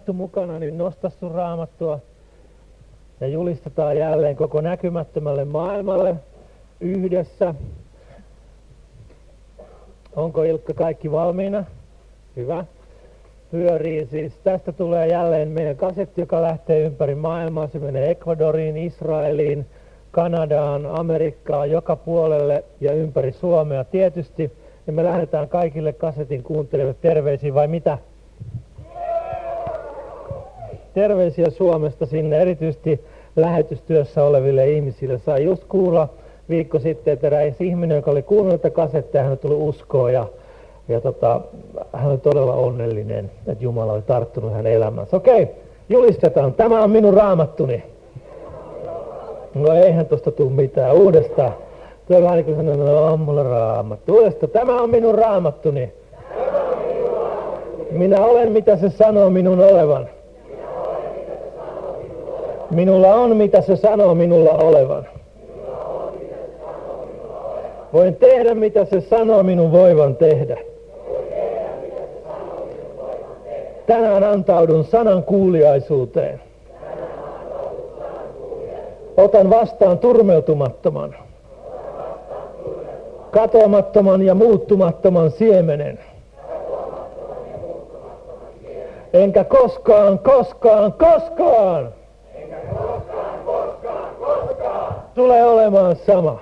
raamattu mukana, niin nosta sun raamattua ja julistetaan jälleen koko näkymättömälle maailmalle yhdessä. Onko Ilkka kaikki valmiina? Hyvä. Pyörii siis. Tästä tulee jälleen meidän kasetti, joka lähtee ympäri maailmaa. Se menee Ecuadoriin, Israeliin, Kanadaan, Amerikkaan, joka puolelle ja ympäri Suomea tietysti. Ja me lähdetään kaikille kasetin kuuntelijoille terveisiä vai mitä? Terveisiä Suomesta sinne, erityisesti lähetystyössä oleville ihmisille. Sai just kuulla viikko sitten, että eräs ihminen, joka oli kuunnellut tätä kasettia, hän tuli uskoon ja hän oli todella onnellinen, että Jumala oli tarttunut hänen elämänsä. Okei, julistetaan. Tämä on minun raamattuni. No eihän tosta tule mitään. Uudestaan. Tuo vähän niin kuin sanoo, no on mulla raamattu. Uudestaan. Tämä on minun raamattuni. Minä olen mitä se sanoo minun olevan. Minulla on mitä se sanoo minulla olevan. Voin tehdä mitä se sanoo minun voivan tehdä. Tänään antaudun sanan kuuliaisuuteen. Otan vastaan turmeutumattoman, katoamattoman ja muuttumattoman siemenen. Enkä koskaan tule olemaan sama.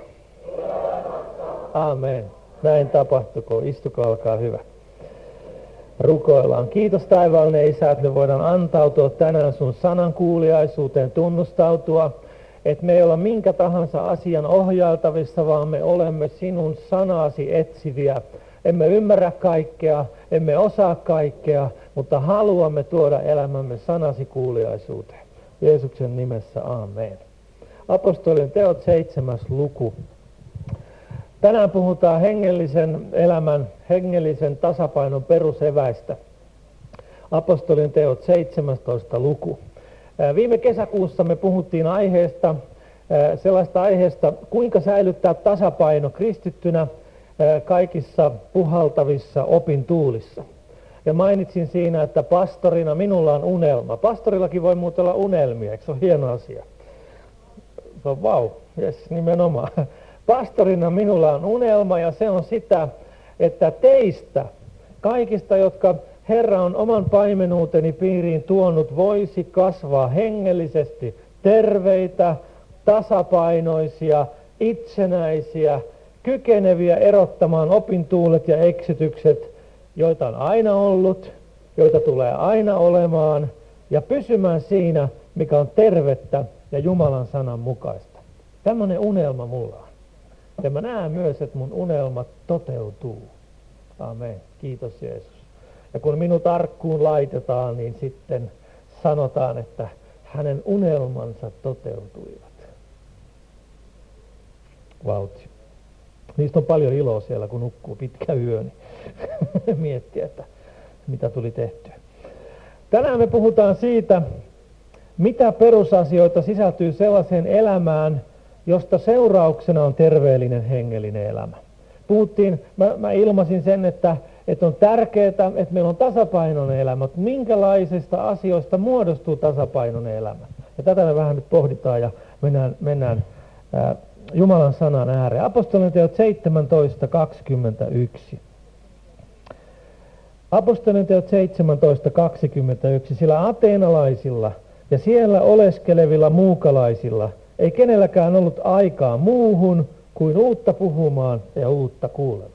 Amen. Näin tapahtukoon. Istukaa, olkaa hyvä. Rukoillaan. Kiitos taivaallinen Isä, että me voidaan antautua tänään sun sanan kuuliaisuuteen, tunnustautua, että me ei olla minkä tahansa asian ohjailtavissa, vaan me olemme sinun sanasi etsiviä. Emme ymmärrä kaikkea, emme osaa kaikkea, mutta haluamme tuoda elämämme sanasi kuuliaisuuteen. Jeesuksen nimessä, amen. Apostolien teot 7. luku. Tänään puhutaan hengellisen elämän, hengellisen tasapainon peruseväistä. Apostolien teot 17. luku. Viime kesäkuussa me puhuttiin aiheesta, sellaista aiheesta, kuinka säilyttää tasapaino kristittynä kaikissa puhaltavissa opintuulissa. Ja mainitsin siinä, että pastorina minulla on unelma. Pastorillakin voi muuten olla unelmia, eikö se ole hieno asia? Se on vau, jes, nimenomaan. Pastorina minulla on unelma ja se on sitä, että teistä, kaikista, jotka Herra on oman paimenuuteni piiriin tuonut, voisi kasvaa hengellisesti terveitä, tasapainoisia, itsenäisiä, kykeneviä erottamaan opintuulet ja eksytykset, joita on aina ollut, joita tulee aina olemaan, ja pysymään siinä, mikä on tervettä ja Jumalan sanan mukaista. Tämmöinen unelma mulla on. Ja mä näen myös, että mun unelmat toteutuu. Amen. Kiitos Jeesus. Ja kun minut arkkuun laitetaan, niin sitten sanotaan, että hänen unelmansa toteutuivat. Vauhti. Niistä on paljon iloa siellä, kun nukkuu pitkä yö, niin miettiä, että mitä tuli tehtyä. Tänään me puhutaan siitä, mitä perusasioita sisältyy sellaiseen elämään, josta seurauksena on terveellinen hengellinen elämä. Puhuttiin, mä ilmasin sen, että on tärkeää, että meillä on tasapainoinen elämä, mutta minkälaisista asioista muodostuu tasapainoinen elämä. Ja tätä me vähän nyt pohditaan ja mennään Jumalan sanan ääreen. Apostolien teot 17.21. Apostolien teot 17.21. Sillä ateenalaisilla ja siellä oleskelevilla muukalaisilla ei kenelläkään ollut aikaa muuhun kuin uutta puhumaan ja uutta kuulemaan.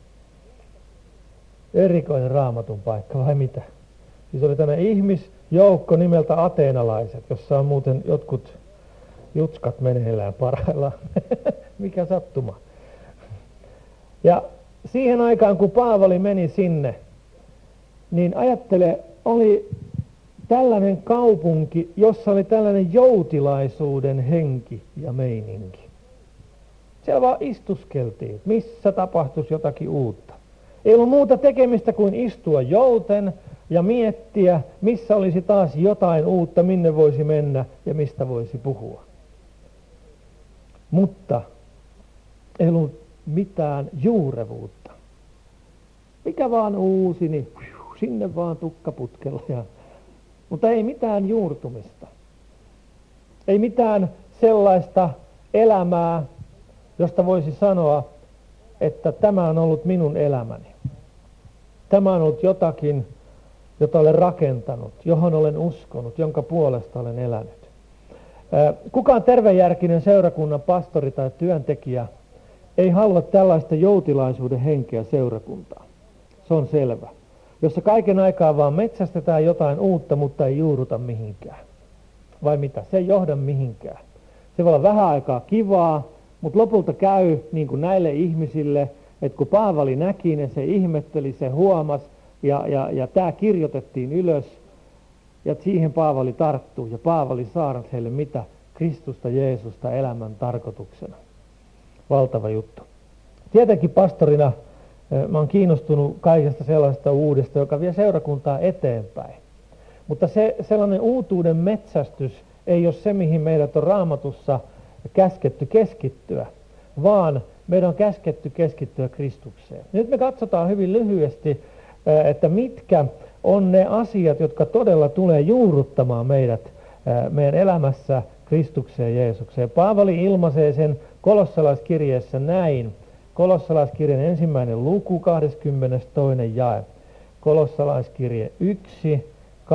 Erikoinen raamatun paikka vai mitä? Siis oli tämmöinen ihmisjoukko nimeltä ateenalaiset, jossa on muuten jotkut jutskat meneillään parhaillaan. Mikä sattuma. Ja siihen aikaan, kun Paavali meni sinne, niin ajattele, oli tällainen kaupunki, jossa oli tällainen joutilaisuuden henki ja meininki. Siellä vaan istuskeltiin, missä tapahtuisi jotakin uutta. Ei ollut muuta tekemistä kuin istua jouten ja miettiä, missä olisi taas jotain uutta, minne voisi mennä ja mistä voisi puhua. Mutta ei ollut mitään juurevuutta. Mikä vaan uusi, niin sinne vaan tukkaputkella ja mutta ei mitään juurtumista. Ei mitään sellaista elämää, josta voisi sanoa, että tämä on ollut minun elämäni. Tämä on ollut jotakin, jota olen rakentanut, johon olen uskonut, jonka puolesta olen elänyt. Kukaan tervejärkinen seurakunnan pastori tai työntekijä ei halua tällaista joutilaisuuden henkeä seurakuntaa. Se on selvä. Jossa kaiken aikaa vaan metsästetään jotain uutta, mutta ei juuruta mihinkään. Vai mitä? Se ei johda mihinkään. Se voi olla vähän aikaa kivaa, mutta lopulta käy niin kuin näille ihmisille, että kun Paavali näki ne, se ihmetteli, se huomasi ja tämä kirjoitettiin ylös ja siihen Paavali tarttuu ja Paavali saarnasi heille mitä? Kristusta Jeesusta elämän tarkoituksena. Valtava juttu. Tietenkin pastorina mä oon kiinnostunut kaikesta sellaista uudesta, joka vie seurakuntaa eteenpäin. Mutta sellainen uutuuden metsästys ei ole se, mihin meidät on Raamatussa käsketty keskittyä, vaan meidän on käsketty keskittyä Kristukseen. Nyt me katsotaan hyvin lyhyesti, että mitkä on ne asiat, jotka todella tulee juurruttamaan meidät meidän elämässä Kristukseen Jeesukseen. Paavali ilmaisee sen kolossalaiskirjeessä näin. Kolossalaiskirjan 1. luku, 22. jae. Kolossalaiskirje 1,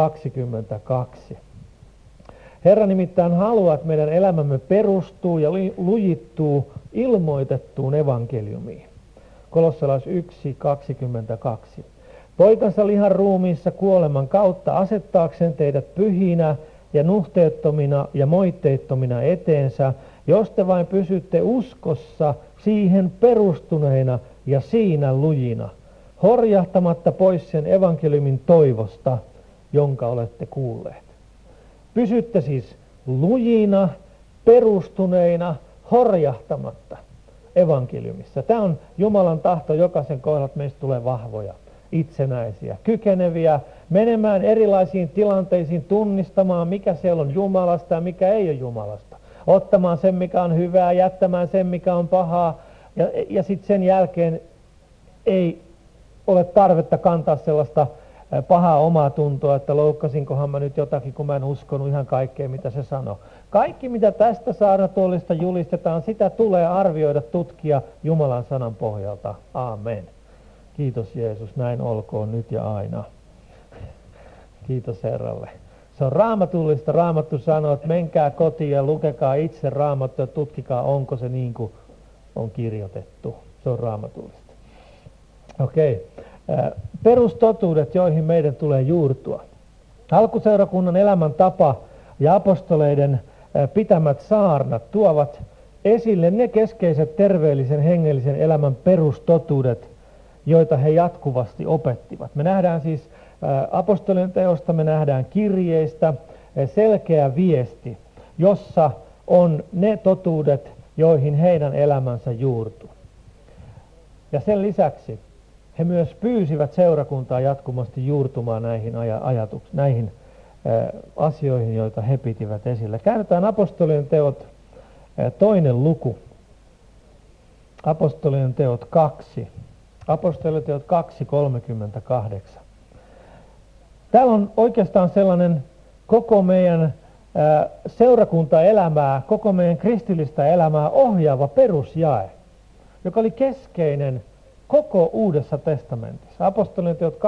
22. Herra nimittäin haluaa, että meidän elämämme perustuu ja lujittuu ilmoitettuun evankeliumiin. Kolossalais 1, 22. Poikansa lihan ruumiissa kuoleman kautta asettaakseen teidät pyhinä ja nuhteettomina ja moitteettomina eteensä, jos te vain pysytte uskossa siihen perustuneina ja siinä lujina, horjahtamatta pois sen evankeliumin toivosta, jonka olette kuulleet. Pysytte siis lujina, perustuneina, horjahtamatta evankeliumissa. Tämä on Jumalan tahto jokaisen kohdalla, että meistä tulee vahvoja, itsenäisiä, kykeneviä, menemään erilaisiin tilanteisiin, tunnistamaan mikä siellä on Jumalasta ja mikä ei ole Jumalasta. Ottamaan sen, mikä on hyvää, jättämään sen, mikä on pahaa ja sitten sen jälkeen ei ole tarvetta kantaa sellaista pahaa omaa tuntoa, että loukkasinkohan mä nyt jotakin, kun mä en uskonut ihan kaikkea, mitä se sanoi. Kaikki, mitä tästä saarnatuolista julistetaan, sitä tulee arvioida, tutkia Jumalan sanan pohjalta. Aamen. Kiitos Jeesus, näin olkoon nyt ja aina. Kiitos Herralle. Se on raamatullista. Raamattu sanoo, että menkää kotiin ja lukekaa itse Raamattu ja tutkikaa, onko se niin kuin on kirjoitettu. Se on raamatullista. Okei. Perustotuudet, joihin meidän tulee juurtua. Alkuseurakunnan elämäntapa ja apostoleiden pitämät saarnat tuovat esille ne keskeiset terveellisen hengellisen elämän perustotuudet, joita he jatkuvasti opettivat. Me nähdään siis apostolien teosta, me nähdään kirjeistä selkeä viesti, jossa on ne totuudet, joihin heidän elämänsä juurtuu. Ja sen lisäksi he myös pyysivät seurakuntaa jatkuvasti juurtumaan näihin asioihin, joita he pitivät esillä. Käännetään apostolien teot 2. luku. Apostolien teot 2. Apostolien teot 2:38. Täällä on oikeastaan sellainen koko meidän seurakuntaelämää, koko meidän kristillistä elämää ohjaava perusjae, joka oli keskeinen koko Uudessa testamentissa. Apostolien teot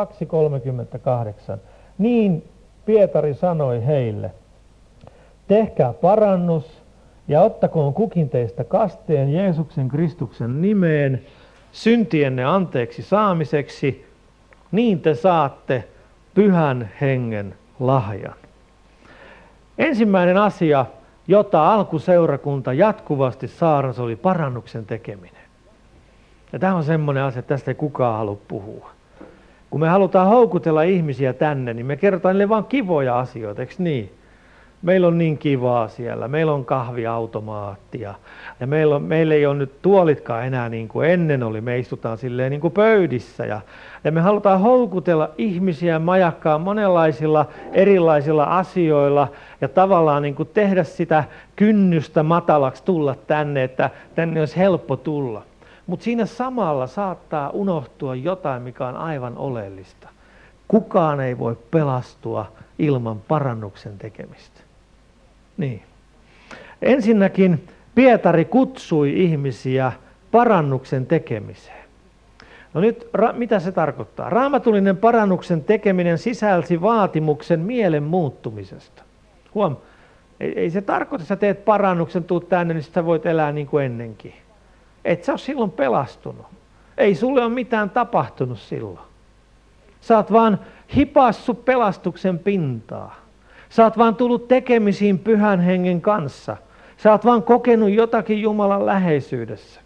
2:38. Niin Pietari sanoi heille, tehkää parannus ja ottakoon kukin teistä kasteen Jeesuksen Kristuksen nimeen syntienne anteeksi saamiseksi, niin te saatte Pyhän Hengen lahjan. Ensimmäinen asia, jota alkuseurakunta jatkuvasti saarnasi, oli parannuksen tekeminen. Ja tämä on semmoinen asia, että tästä ei kukaan halua puhua. Kun me halutaan houkutella ihmisiä tänne, niin me kerrotaan niille vaan kivoja asioita, eikö niin? Meillä on niin kivaa siellä, meillä on kahviautomaatti ja meillä ei ole nyt tuolitkaan enää niin kuin ennen oli, me istutaan silleen niin kuin pöydissä ja me halutaan houkutella ihmisiä majakkaan monenlaisilla erilaisilla asioilla ja tavallaan niin kuin tehdä sitä kynnystä matalaksi tulla tänne, että tänne olisi helppo tulla. Mutta siinä samalla saattaa unohtua jotain, mikä on aivan oleellista. Kukaan ei voi pelastua ilman parannuksen tekemistä. Niin. Ensinnäkin Pietari kutsui ihmisiä parannuksen tekemiseen. No nyt, mitä se tarkoittaa? Raamatullinen parannuksen tekeminen sisälsi vaatimuksen mielen muuttumisesta. Huom, ei se tarkoita, että sä teet parannuksen, tuut tänne, niin sä voit elää niin kuin ennenkin. Et sä ole silloin pelastunut. Ei sulle ole mitään tapahtunut silloin. Sä oot vaan hipassut pelastuksen pintaa. Sä oot vaan tullut tekemisiin Pyhän Hengen kanssa. Sä oot vaan kokenut jotakin Jumalan läheisyydessä.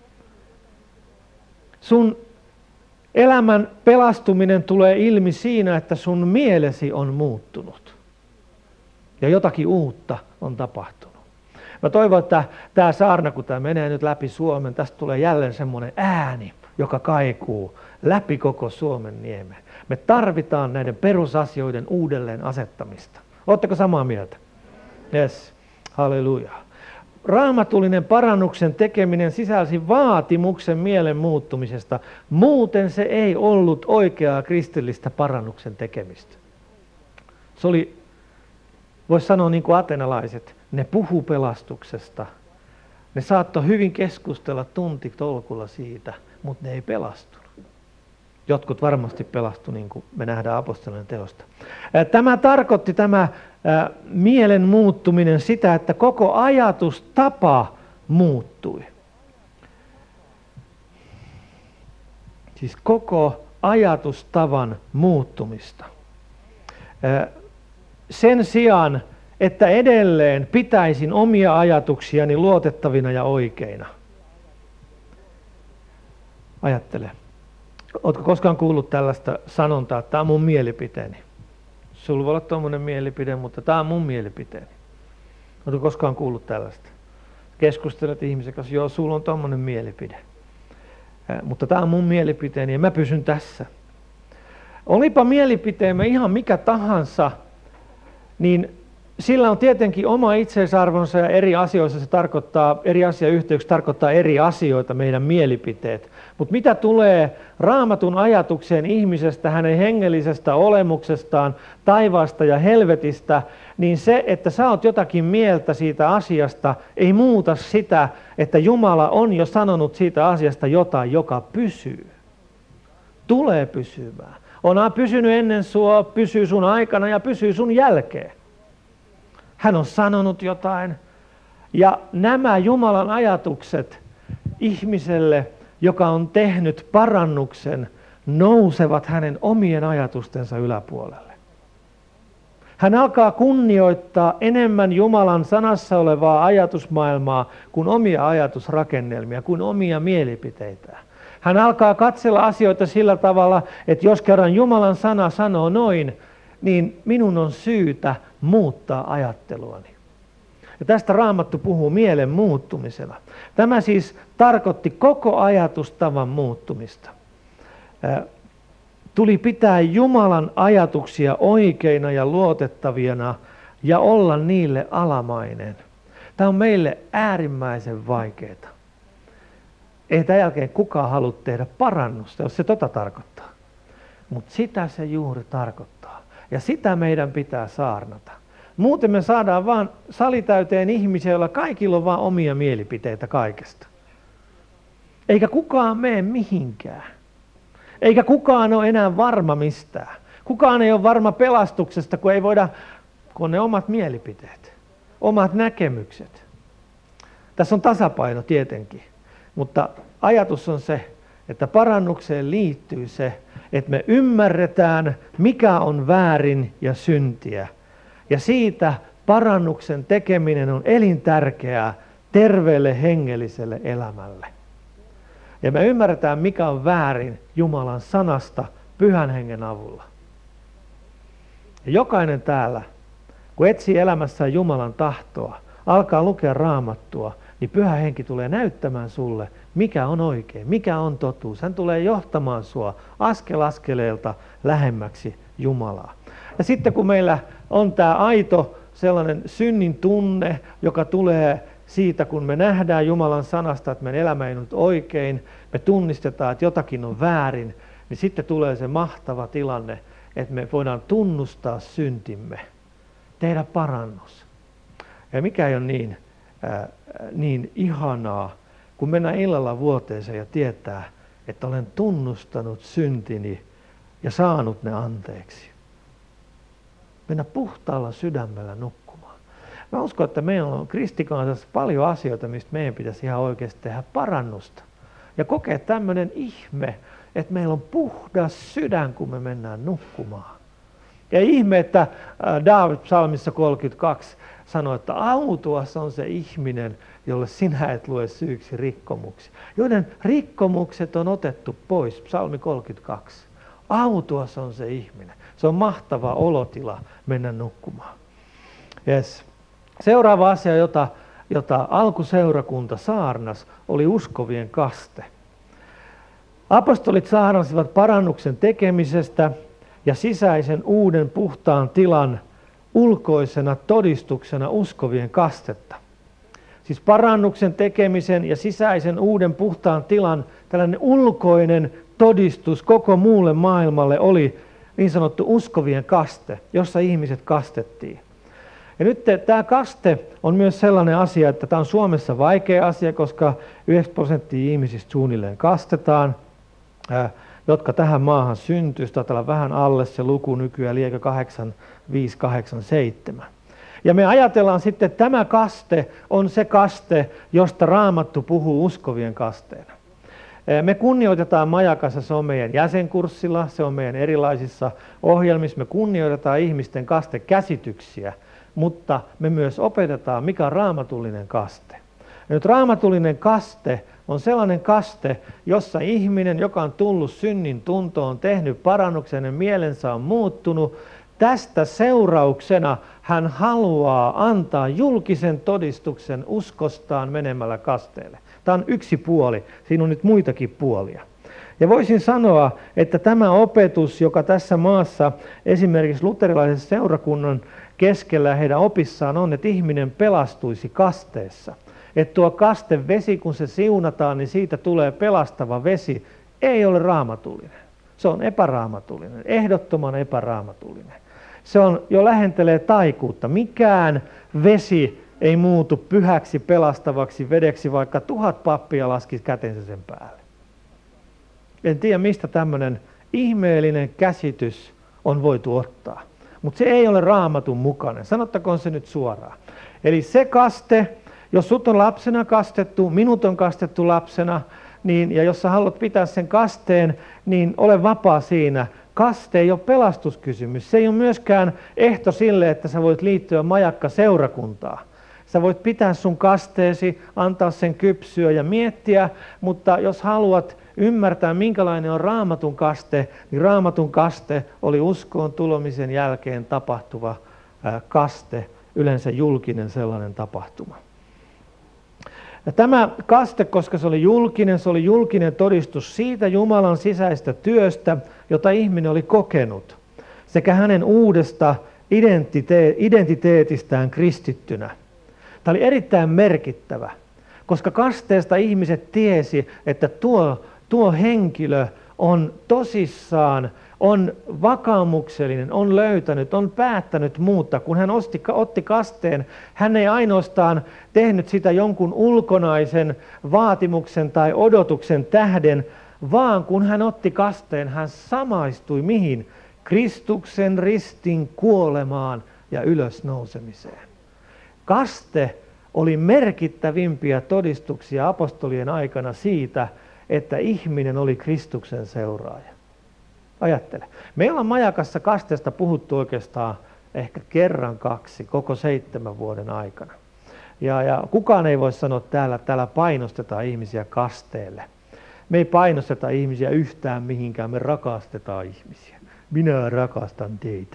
Sun elämän pelastuminen tulee ilmi siinä, että sun mielesi on muuttunut. Ja jotakin uutta on tapahtunut. Mä toivon, että tämä saarna, kun tämä menee nyt läpi Suomen, tästä tulee jälleen semmoinen ääni, joka kaikuu läpi koko Suomen niemen. Me tarvitaan näiden perusasioiden uudelleen asettamista. Oletteko samaa mieltä? Yes, halleluja. Raamatullinen parannuksen tekeminen sisälsi vaatimuksen mielen muuttumisesta. Muuten se ei ollut oikeaa kristillistä parannuksen tekemistä. Se oli, voisi sanoa niin kuin ateenalaiset, ne puhu pelastuksesta. Ne saattoi hyvin keskustella tuntitolkulla siitä, mutta ne ei pelastunut. Jotkut varmasti pelastu, niin kuin me nähdään apostolien teosta. Tämä tarkoitti mielen muuttuminen sitä, että koko ajatustapa muuttui. Siis koko ajatustavan muuttumista. Sen sijaan, että edelleen pitäisin omia ajatuksiani luotettavina ja oikeina. Ajattele. Oletko koskaan kuullut tällaista sanontaa, että tämä on mun mielipiteeni? Sulla voi olla tuommoinen mielipide, mutta tämä on mun mielipiteeni. Oletko koskaan kuullut tällaista? Keskustelet ihmisen kanssa, joo, sulla on tuommoinen mielipide. Mutta tämä on mun mielipiteeni ja mä pysyn tässä. Olipa mielipiteemme ihan mikä tahansa, niin sillä on tietenkin oma itseisarvonsa ja eri asioissa se tarkoittaa, eri asiayhteyksissä tarkoittaa eri asioita, meidän mielipiteet. Mutta mitä tulee Raamatun ajatukseen ihmisestä, hänen hengellisestä olemuksestaan, taivaasta ja helvetistä, niin se, että sä oot jotakin mieltä siitä asiasta, ei muuta sitä, että Jumala on jo sanonut siitä asiasta jotain, joka pysyy. Tulee pysymään. On pysynyt ennen sua, pysyy sun aikana ja pysyy sun jälkeen. Hän on sanonut jotain. Ja nämä Jumalan ajatukset ihmiselle, joka on tehnyt parannuksen, nousevat hänen omien ajatustensa yläpuolelle. Hän alkaa kunnioittaa enemmän Jumalan sanassa olevaa ajatusmaailmaa kuin omia ajatusrakennelmia, kuin omia mielipiteitään. Hän alkaa katsella asioita sillä tavalla, että jos kerran Jumalan sana sanoo noin, niin minun on syytä muuttaa ajatteluani. Ja tästä Raamattu puhuu mielen muuttumisena. Tämä siis tarkoitti koko ajatustavan muuttumista. Tuli pitää Jumalan ajatuksia oikeina ja luotettavina ja olla niille alamainen. Tämä on meille äärimmäisen vaikeaa. Ei tämän jälkeen kukaan halua tehdä parannusta, jos se tarkoittaa. Mutta sitä se juuri tarkoittaa. Ja sitä meidän pitää saarnata. Muuten me saadaan vaan salitäyteen ihmisiä, joilla kaikilla on vaan omia mielipiteitä kaikesta. Eikä kukaan mene mihinkään. Eikä kukaan ole enää varma mistään. Kukaan ei ole varma pelastuksesta, kun ei voida, kun on ne omat mielipiteet, omat näkemykset. Tässä on tasapaino tietenkin, mutta ajatus on se, että parannukseen liittyy se, että me ymmärretään, mikä on väärin ja syntiä. Ja siitä parannuksen tekeminen on elintärkeää terveelle hengelliselle elämälle. Ja me ymmärretään, mikä on väärin Jumalan sanasta Pyhän Hengen avulla. Ja jokainen täällä, kun etsii elämässään Jumalan tahtoa, alkaa lukea Raamattua, niin Pyhä Henki tulee näyttämään sulle, mikä on oikein, mikä on totuus. Hän tulee johtamaan sua askel askeleelta lähemmäksi Jumalaa. Ja sitten kun meillä on tämä aito sellainen synnin tunne, joka tulee siitä, kun me nähdään Jumalan sanasta, että meidän elämä ei nyt oikein, me tunnistetaan, että jotakin on väärin, niin sitten tulee se mahtava tilanne, että me voidaan tunnustaa syntimme, tehdä parannus. Ja mikä ei ole niin ihanaa, kun mennään illalla vuoteeseen ja tietää, että olen tunnustanut syntini ja saanut ne anteeksi. Mennä puhtaalla sydämellä nukkumaan. Mä uskon, että meillä on kristikansassa paljon asioita, mistä meidän pitäisi ihan oikeasti tehdä parannusta. Ja kokea tämmöinen ihme, että meillä on puhdas sydän, kun me mennään nukkumaan. Ja ihme, että Daavid psalmissa 32 sanoi, että autuas on se ihminen, jolle sinä et lue syyksi rikkomuksia. Joiden rikkomukset on otettu pois, psalmi 32. Autuas on se ihminen. Se on mahtava olotila mennä nukkumaan. Yes. Seuraava asia, jota alkuseurakunta saarnas, oli uskovien kaste. Apostolit saarnasivat parannuksen tekemisestä ja sisäisen uuden puhtaan tilan ulkoisena todistuksena uskovien kastetta. Siis parannuksen tekemisen ja sisäisen uuden puhtaan tilan tällainen ulkoinen todistus koko muulle maailmalle oli niin sanottu uskovien kaste, jossa ihmiset kastettiin. Ja nyt tämä kaste on myös sellainen asia, että tämä on Suomessa vaikea asia, koska 9% ihmisistä suunnilleen kastetaan, jotka tähän maahan syntyy. Taitaa vähän alle se luku nykyään, liekö 8587. Ja me ajatellaan sitten, että tämä kaste on se kaste, josta Raamattu puhuu uskovien kasteena. Me kunnioitetaan Majakassa, se on meidän jäsenkurssilla, se on meidän erilaisissa ohjelmissa, me kunnioitetaan ihmisten kastekäsityksiä, mutta me myös opetetaan, mikä on raamatullinen kaste. Ja nyt raamatullinen kaste on sellainen kaste, jossa ihminen, joka on tullut synnin tuntoon, tehnyt parannuksen ja mielensä on muuttunut, tästä seurauksena hän haluaa antaa julkisen todistuksen uskostaan menemällä kasteelle. Tämä on yksi puoli, siinä on nyt muitakin puolia. Ja voisin sanoa, että tämä opetus, joka tässä maassa esimerkiksi luterilaisen seurakunnan keskellä heidän opissaan on, että ihminen pelastuisi kasteessa. Että tuo kastevesi, kun se siunataan, niin siitä tulee pelastava vesi, ei ole raamatullinen. Se on epäraamatullinen, ehdottoman epäraamatullinen. Se on jo lähentelee taikuutta. Mikään vesi ei muutu pyhäksi pelastavaksi vedeksi, vaikka 1000 pappia laskisi kätensä sen päälle. En tiedä, mistä tämmöinen ihmeellinen käsitys on voitu ottaa. Mutta se ei ole raamatun mukainen. Sanottakoon se nyt suoraan. Eli se kaste, jos sut on lapsena kastettu, minut on kastettu lapsena, niin, ja jos sä haluat pitää sen kasteen, niin ole vapaa siinä. Kaste ei ole pelastuskysymys. Se ei ole myöskään ehto sille, että sä voit liittyä Majakka-seurakuntaan. Sä voit pitää sun kasteesi, antaa sen kypsyä ja miettiä, mutta jos haluat ymmärtää, minkälainen on raamatun kaste, niin raamatun kaste oli uskoon tulomisen jälkeen tapahtuva kaste, yleensä julkinen sellainen tapahtuma. Ja tämä kaste, koska se oli julkinen todistus siitä Jumalan sisäistä työstä, jota ihminen oli kokenut, sekä hänen uudesta identiteetistään kristittynä. Tämä oli erittäin merkittävä, koska kasteesta ihmiset tiesi, että tuo henkilö on tosissaan, on vakaumuksellinen, on löytänyt, on päättänyt muuttaa. Kun hän otti kasteen, hän ei ainoastaan tehnyt sitä jonkun ulkonaisen vaatimuksen tai odotuksen tähden, vaan kun hän otti kasteen, hän samaistui mihin? Kristuksen ristin kuolemaan ja ylösnousemiseen. Kaste oli merkittävimpiä todistuksia apostolien aikana siitä, että ihminen oli Kristuksen seuraaja. Ajattele. Meillä on Majakassa kasteesta puhuttu oikeastaan ehkä kerran 2 koko 7 vuoden aikana. Ja kukaan ei voi sanoa, että täällä painostetaan ihmisiä kasteelle. Me ei painosteta ihmisiä yhtään mihinkään, me rakastetaan ihmisiä. Minä rakastan teitä.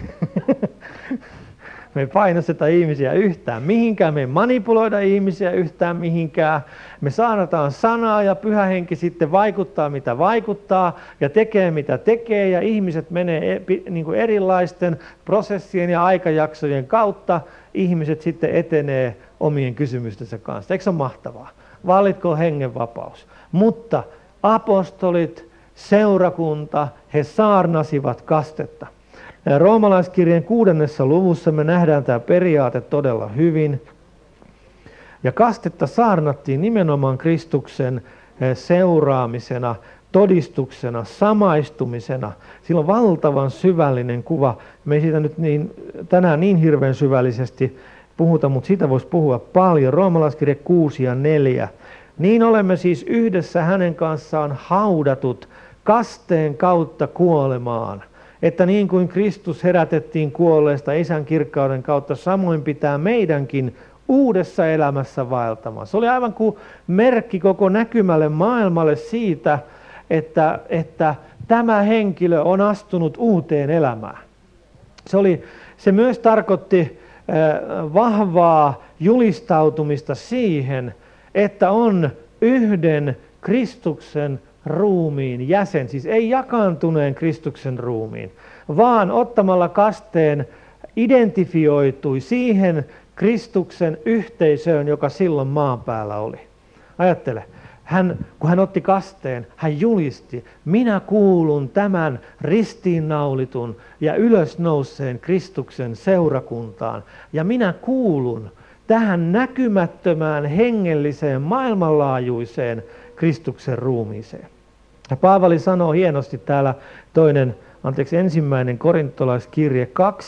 Me ei painosteta ihmisiä yhtään mihinkään, me ei manipuloida ihmisiä yhtään mihinkään. Me saanataan sanaa ja Pyhä Henki sitten vaikuttaa mitä vaikuttaa ja tekee mitä tekee ja ihmiset menee niin kuin erilaisten prosessien ja aikajaksojen kautta. Ihmiset sitten etenee omien kysymystensä kanssa. Eikö se ole mahtavaa? Vallitko hengen vapaus? Mutta apostolit seurakunta, he saarnasivat kastetta. Roomalaiskirjeen 6. luvussa me nähdään tämä periaate todella hyvin. Ja kastetta saarnattiin nimenomaan Kristuksen seuraamisena, todistuksena, samaistumisena. Sillä on valtavan syvällinen kuva. Me ei siitä nyt tänään niin hirveän syvällisesti puhuta, mutta siitä voisi puhua paljon. Roomalaiskirje 6 ja 4. Niin olemme siis yhdessä hänen kanssaan haudatut kasteen kautta kuolemaan. Että niin kuin Kristus herätettiin kuolleesta Isän kirkkauden kautta, samoin pitää meidänkin uudessa elämässä vaeltamaan. Se oli aivan kuin merkki koko näkymälle maailmalle siitä, että tämä henkilö on astunut uuteen elämään. Se myös tarkoitti vahvaa julistautumista siihen, että on yhden Kristuksen ruumiin jäsen, siis ei jakaantuneen Kristuksen ruumiin, vaan ottamalla kasteen identifioitui siihen Kristuksen yhteisöön, joka silloin maan päällä oli. Ajattele, kun hän otti kasteen, hän julisti, minä kuulun tämän ristiinnaulitun ja ylösnouseen Kristuksen seurakuntaan, ja minä kuulun tähän näkymättömään, hengelliseen, maailmanlaajuiseen Kristuksen ruumiiseen. Ja Paavali sanoo hienosti täällä ensimmäinen korintolaiskirje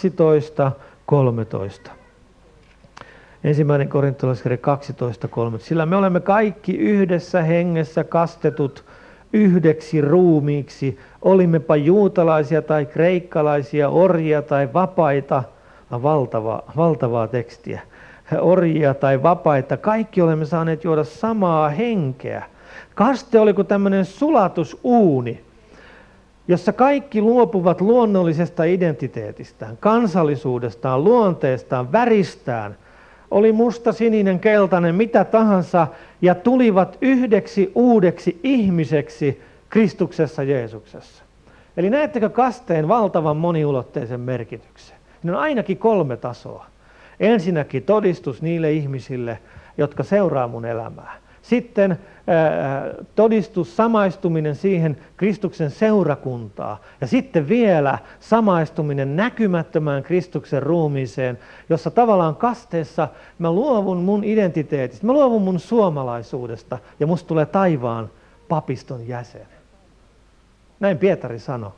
12:13. Ensimmäinen korintolaiskirje 12:13. Sillä me olemme kaikki yhdessä hengessä kastetut yhdeksi ruumiiksi, olimmepa juutalaisia tai kreikkalaisia, orjia tai vapaita, valtavaa tekstiä, orjia tai vapaita, kaikki olemme saaneet juoda samaa henkeä. Kaste oli kuin tämmöinen sulatusuuni, jossa kaikki luopuvat luonnollisesta identiteetistään, kansallisuudestaan, luonteestaan, väristään, oli musta, sininen, keltainen, mitä tahansa, ja tulivat yhdeksi uudeksi ihmiseksi Kristuksessa Jeesuksessa. Eli näettekö kasteen valtavan moniulotteisen merkityksen? Ne on ainakin 3 tasoa. Ensinnäkin todistus niille ihmisille, jotka seuraa mun elämää. Sitten todistus, samaistuminen siihen Kristuksen seurakuntaan. Ja sitten vielä samaistuminen näkymättömään Kristuksen ruumiiseen, jossa tavallaan kasteessa mä luovun mun identiteetistä, mä luovun mun suomalaisuudesta ja musta tulee taivaan papiston jäsen. Näin Pietari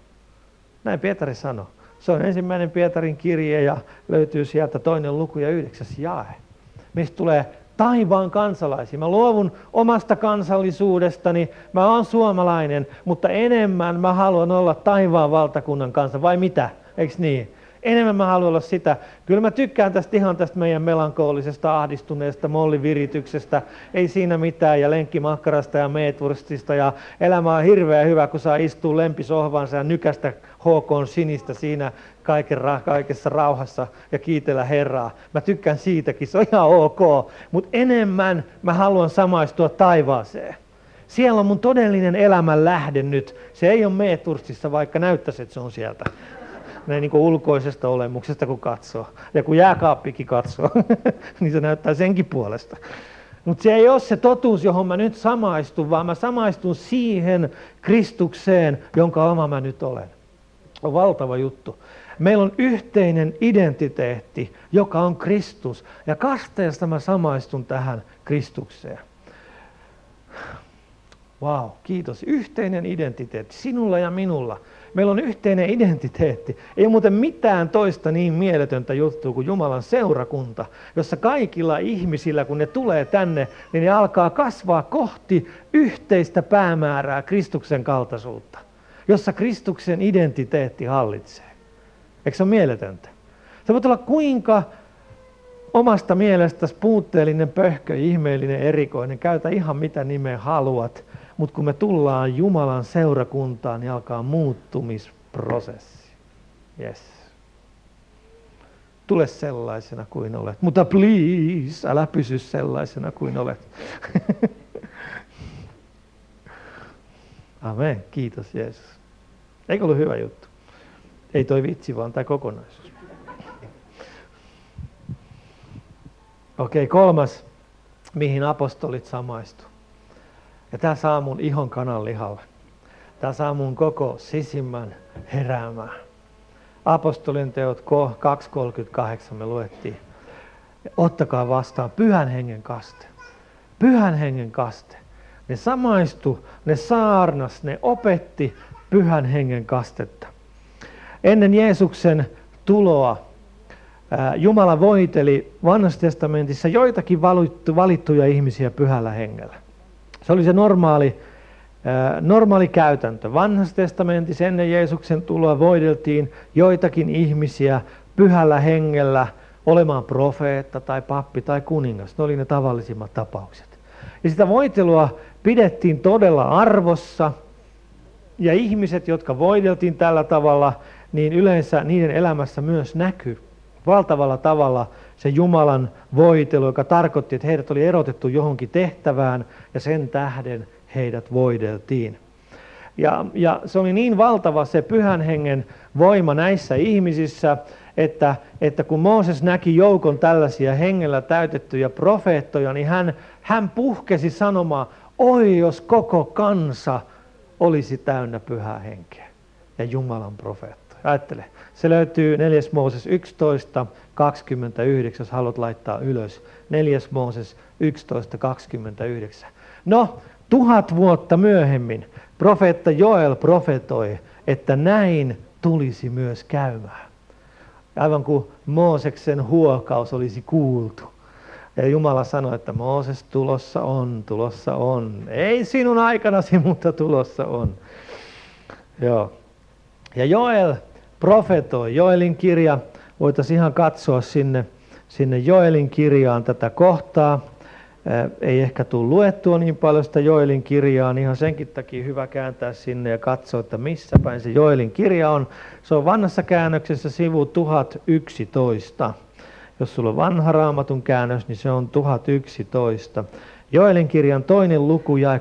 sanoi. Se on 1. Pietarin kirje ja löytyy sieltä 2. luku ja 9. jae. Meistä tulee taivaan kansalaisia. Mä luovun omasta kansallisuudestani, mä oon suomalainen, mutta enemmän mä haluan olla taivaan valtakunnan kanssa, vai mitä? Eiks niin? Enemmän mä haluan olla sitä. Kyllä mä tykkään tästä meidän melankoolisesta, ahdistuneesta mollivirityksestä. Ei siinä mitään, ja lenkkimakkarasta ja meetwurstista, ja elämä on hirveän hyvä, kun saa istua lempisohvansa ja nykästä HK sinistä siinä kaikessa rauhassa ja kiitellä Herraa. Mä tykkään siitäkin, se on ihan ok, mutta enemmän mä haluan samaistua taivaaseen. Siellä on mun todellinen elämän lähde nyt. Se ei ole meetwurstissa, vaikka näyttäisi, että se on sieltä. Näin niin kuin ulkoisesta olemuksesta kun katsoo. Ja kun jääkaappikin katsoo, niin se näyttää senkin puolesta. Mutta se ei ole se totuus, johon mä nyt samaistun, vaan mä samaistun siihen Kristukseen, jonka oma mä nyt olen. On valtava juttu. Meillä on yhteinen identiteetti, joka on Kristus. Ja kasteesta mä samaistun tähän Kristukseen. Vau, kiitos. Yhteinen identiteetti, sinulla ja minulla. Meillä on yhteinen identiteetti. Ei ole muuten mitään toista niin mieletöntä juttua kuin Jumalan seurakunta, jossa kaikilla ihmisillä, kun ne tulee tänne, niin ne alkaa kasvaa kohti yhteistä päämäärää, Kristuksen kaltaisuutta, jossa Kristuksen identiteetti hallitsee. Eikö se ole mieletöntä? Se voi olla kuinka omasta mielestäsi puutteellinen, pöhkö, ihmeellinen, erikoinen, käytä ihan mitä nimeä haluat. Mutta kun me tullaan Jumalan seurakuntaan, niin alkaa muuttumisprosessi. Yes. Tule sellaisena kuin olet. Mutta please, älä pysy sellaisena kuin olet. Amen. Kiitos Jeesus. Eikö ollut hyvä juttu? Ei toi vitsi, vaan tämä kokonaisuus. Okei, 3. Mihin apostolit samaistu. Ja tämä saa mun ihon kananlihalle. Tämä saa mun koko sisimmän heräämään. Apostolien teot 2.38 me luettiin. Ottakaa vastaan Pyhän Hengen kaste. Pyhän Hengen kaste. Ne samaistu, ne saarnas, ne opetti Pyhän Hengen kastetta. Ennen Jeesuksen tuloa Jumala voiteli Vanhassa testamentissa joitakin valittuja ihmisiä Pyhällä Hengellä. Se oli se normaali käytäntö. Vanhassa testamentissa ennen Jeesuksen tuloa voideltiin joitakin ihmisiä Pyhällä Hengellä olemaan profeetta tai pappi tai kuningas. Ne oli ne tavallisimmat tapaukset. Ja sitä voitelua pidettiin todella arvossa. Ja ihmiset, jotka voideltiin tällä tavalla, niin yleensä niiden elämässä myös näkyi valtavalla tavalla se Jumalan voitelu, joka tarkoitti, että heidät oli erotettu johonkin tehtävään ja sen tähden heidät voideltiin. Ja se oli niin valtava se Pyhän Hengen voima näissä ihmisissä, että kun Mooses näki joukon tällaisia hengellä täytettyjä profeettoja, niin hän puhkesi sanomaan, oi jos koko kansa olisi täynnä Pyhää Henkeä ja Jumalan profeettoja. Ajattele, se löytyy 4. Mooses 11.29, jos haluat laittaa ylös. 4. Mooses 11.29. No, 1000 vuotta myöhemmin profeetta Joel profetoi, että näin tulisi myös käymään. Aivan kuin Mooseksen huokaus olisi kuultu. Ja Jumala sanoi, että Mooses, tulossa on. Ei sinun aikanasi, mutta tulossa on. Joo. Ja Joel profetoi. Joelin kirja, voitaisiin ihan katsoa sinne Joelin kirjaan tätä kohtaa. Ei ehkä tule luettua niin paljon sitä Joelin kirjaa, niin ihan senkin takia hyvä kääntää sinne ja katsoa, että missä päin se Joelin kirja on. Se on vanhassa käännöksessä sivu 1011. Jos sulla on vanha Raamatun käännös, niin se on 1011. Joelin kirjan 2. luku jae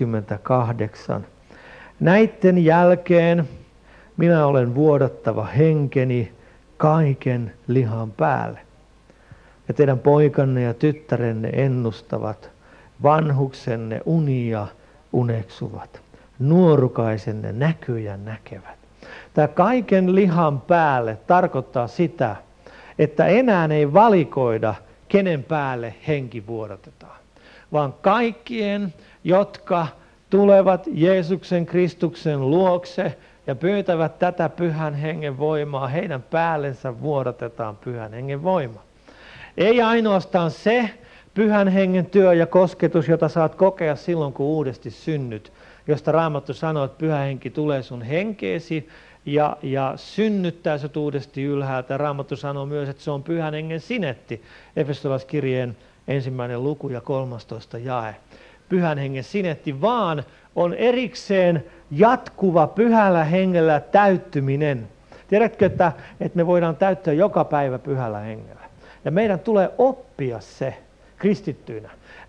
28. Näitten jälkeen minä olen vuodattava henkeni kaiken lihan päälle. Ja teidän poikanne ja tyttärenne ennustavat, vanhuksenne unia uneksuvat, nuorukaisenne näkyjä näkevät. Tämä kaiken lihan päälle tarkoittaa sitä, että enää ei valikoida, kenen päälle henki vuodatetaan, vaan kaikkien, jotka tulevat Jeesuksen Kristuksen luokse ja pyytävät tätä Pyhän Hengen voimaa, heidän päällensä vuodatetaan Pyhän Hengen voima. Ei ainoastaan se Pyhän Hengen työ ja kosketus, jota saat kokea silloin, kun uudesti synnyt, josta Raamattu sanoo, että Pyhä Henki tulee sun henkeesi ja synnyttää sut uudesti ylhäältä. Raamattu sanoo myös, että se on Pyhän Hengen sinetti. Efesolaiskirjeen 1. luku ja 13. jae. Pyhän Hengen sinetti, vaan on erikseen jatkuva Pyhällä Hengellä täyttyminen. Tiedätkö, että me voidaan täyttää joka päivä Pyhällä Hengellä? Ja meidän tulee oppia se kristittyinä.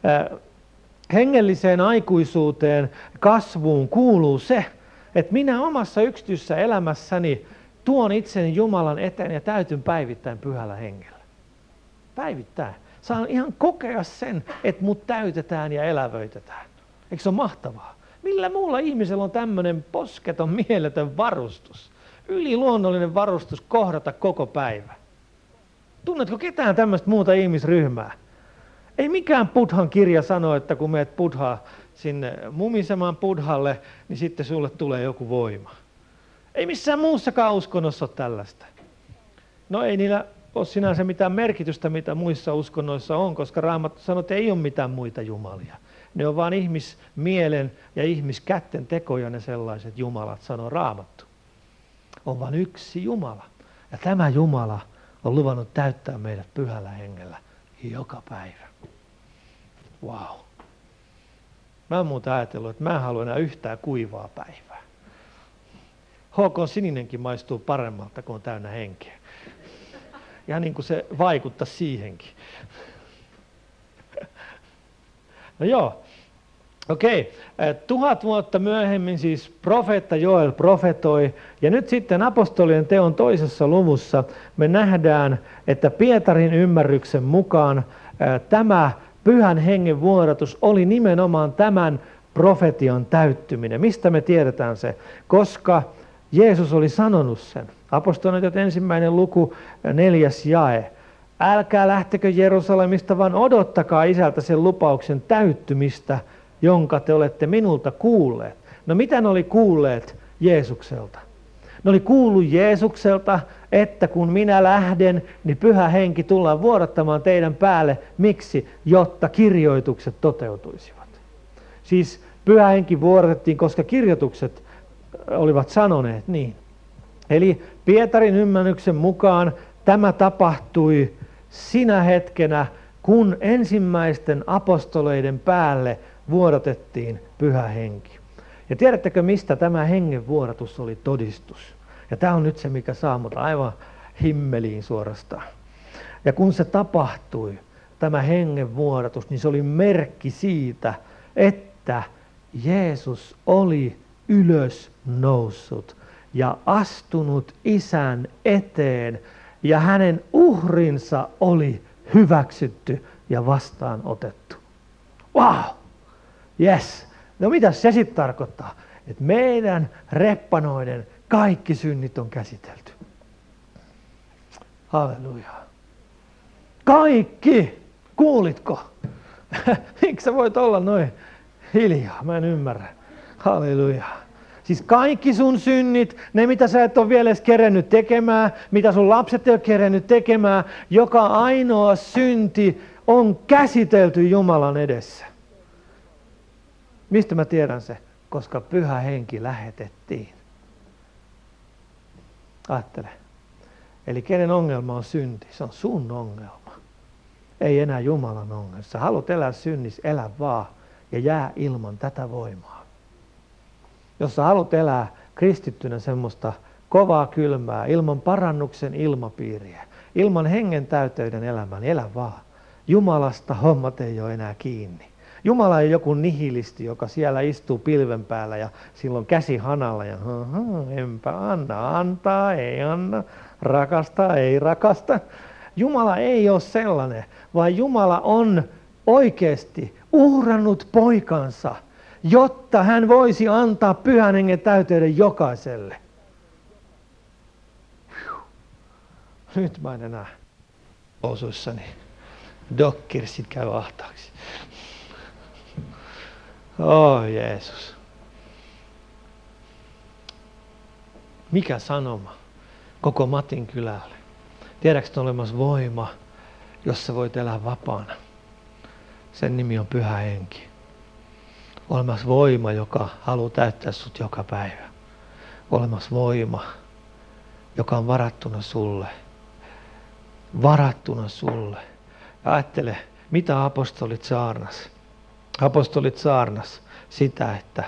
Hengelliseen aikuisuuteen, kasvuun kuuluu se, että minä omassa yksityisessä elämässäni tuon itseni Jumalan eteen ja täytyn päivittäin Pyhällä Hengellä. Päivittäin. Saan ihan kokea sen, että mut täytetään ja elävöitetään. Eikö se ole mahtavaa? Millä muulla ihmisellä on tämmöinen posketon, mieletön varustus? Yliluonnollinen varustus kohdata koko päivä. Tunnetko ketään tämmöistä muuta ihmisryhmää? Ei mikään Buddhan kirja sano, että kun meet Buddhaa sinne mumisemaan Buddhalle, niin sitten sulle tulee joku voima. Ei missään muussakaan uskonnossa ole tällaista. No ei niillä ole sinänsä mitään merkitystä, mitä muissa uskonnoissa on, koska Raamattu sanoo, että ei ole mitään muita jumalia. Ne on vain ihmismielen ja ihmiskätten tekoja ne sellaiset jumalat, sanoo Raamattu. On vain yksi Jumala. Ja tämä Jumala on luvannut täyttää meidät Pyhällä Hengellä joka päivä. Wow. Mä oon muuta ajatellut, että mä en halua enää yhtään kuivaa päivää. HK Sininenkin maistuu paremmalta, kun on täynnä henkeä. Ja niin kuin se vaikuttaa siihenkin. No joo. Okei. 1000 vuotta myöhemmin siis profeetta Joel profetoi. Ja nyt sitten apostolien teon 2. luvussa me nähdään, että Pietarin ymmärryksen mukaan tämä Pyhän Hengen vuodatus oli nimenomaan tämän profetian täyttyminen. Mistä me tiedetään se? Koska Jeesus oli sanonut sen. Apostolien 1. luku 4. jae. Älkää lähtekö Jerusalemista, vaan odottakaa Isältä sen lupauksen täyttymistä, jonka te olette minulta kuulleet. No mitä ne oli kuulleet Jeesukselta? Ne oli kuullut Jeesukselta, että kun minä lähden, niin Pyhä Henki tullaan vuodattamaan teidän päälle. Miksi? Jotta kirjoitukset toteutuisivat. Siis Pyhä Henki vuodatettiin, koska kirjoitukset olivat sanoneet niin. Eli Pietarin ymmärryksen mukaan tämä tapahtui sinä hetkenä, kun ensimmäisten apostoleiden päälle vuodatettiin Pyhä Henki. Ja tiedättekö, mistä tämä hengen vuodatus oli todistus? Ja tämä on nyt se, mikä saa mut aivan himmeliin suorastaan. Ja kun se tapahtui, tämä hengen vuodatus, niin se oli merkki siitä, että Jeesus oli ylös noussut ja astunut Isän eteen, ja hänen uhrinsa oli hyväksytty ja vastaanotettu. Wow! Yes! No mitä se sitten tarkoittaa? Että meidän reppanoiden kaikki synnit on käsitelty. Halleluja. Kaikki! Kuulitko? Miksi sä voit olla noin hiljaa? Mä en ymmärrä. Halleluja. Siis kaikki sun synnit, ne mitä sä et ole vielä edes kerennyt tekemään, mitä sun lapset ei ole kerennyt tekemään, joka ainoa synti on käsitelty Jumalan edessä. Mistä mä tiedän se? Koska Pyhä Henki lähetettiin. Ajattele. Eli kenen ongelma on synti? Se on sun ongelma. Ei enää Jumalan ongelma. Sä haluat elää synnissä, elä vaan ja jää ilman tätä voimaa. Jos sä haluat elää kristittynä semmoista kovaa kylmää, ilman parannuksen ilmapiiriä, ilman hengen täyteyden elämää, niin elä vaan. Jumalasta hommat ei ole enää kiinni. Jumala ei joku nihilisti, joka siellä istuu pilven päällä ja silloin käsi hanalla ja enpä anna, antaa, ei anna, rakastaa, ei rakasta. Jumala ei ole sellainen, vaan Jumala on oikeasti uhrannut poikansa, jotta hän voisi antaa Pyhän Hengen täyteyden jokaiselle. Nyt mä en enää osuissani. Dokkirsit käy ahtaaksi. Jeesus. Mikä sanoma koko Matin kylälle? Tiedätkö, että on olemassa voima, jossa voit elää vapaana? Sen nimi on Pyhä Henki. Olemassa voima, joka haluaa täyttää sut joka päivä. Olemassa voima, joka on varattuna sulle. Varattuna sulle. Ja ajattele, mitä apostolit saarnas. Apostolit saarnas sitä, että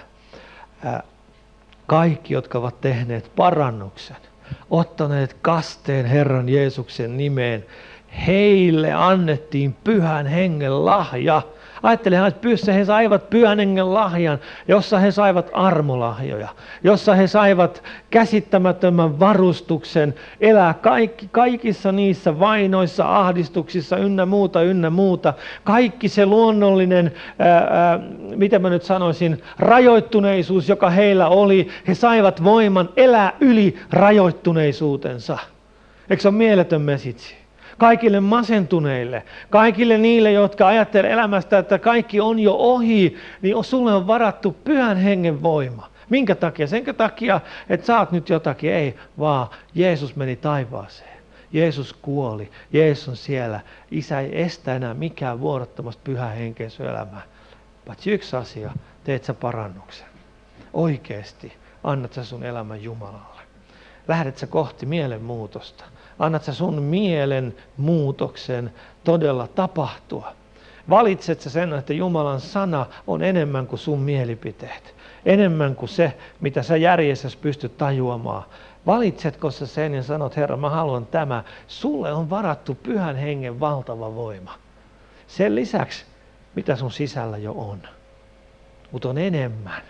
kaikki, jotka ovat tehneet parannuksen, ottaneet kasteen Herran Jeesuksen nimeen, heille annettiin Pyhän Hengen lahja. Ajattele, että he saivat Pyhän Hengen lahjan, jossa he saivat armolahjoja, jossa he saivat käsittämättömän varustuksen elää kaikissa niissä vainoissa, ahdistuksissa ynnä muuta. Kaikki se luonnollinen, miten mä nyt sanoisin, rajoittuneisuus, joka heillä oli, he saivat voiman elää yli rajoittuneisuutensa. Eikö se ole mieletön mesitsi? Kaikille masentuneille, kaikille niille, jotka ajattelevat elämästä, että kaikki on jo ohi, niin sulle on varattu Pyhän Hengen voima. Minkä takia? Senkä takia, että saat nyt jotakin. Ei, vaan Jeesus meni taivaaseen. Jeesus kuoli. Jeesus on siellä. Isä ei estä enää mikään vuodattamasta Pyhän Henkeä sun elämää. Paitsi yksi asia, teet sä parannuksen. Oikeasti annat sä sun elämän Jumalalle. Lähdet sä kohti mielenmuutosta. Annat sä sun mielen muutoksen todella tapahtua. Valitset sä sen, että Jumalan sana on enemmän kuin sun mielipiteet. Enemmän kuin se, mitä sä järjessäsi pystyt tajuamaan. Valitsetko sä sen ja sanot, Herra, mä haluan tämä. Sulle on varattu Pyhän Hengen valtava voima. Sen lisäksi, mitä sun sisällä jo on. Mutta on enemmän.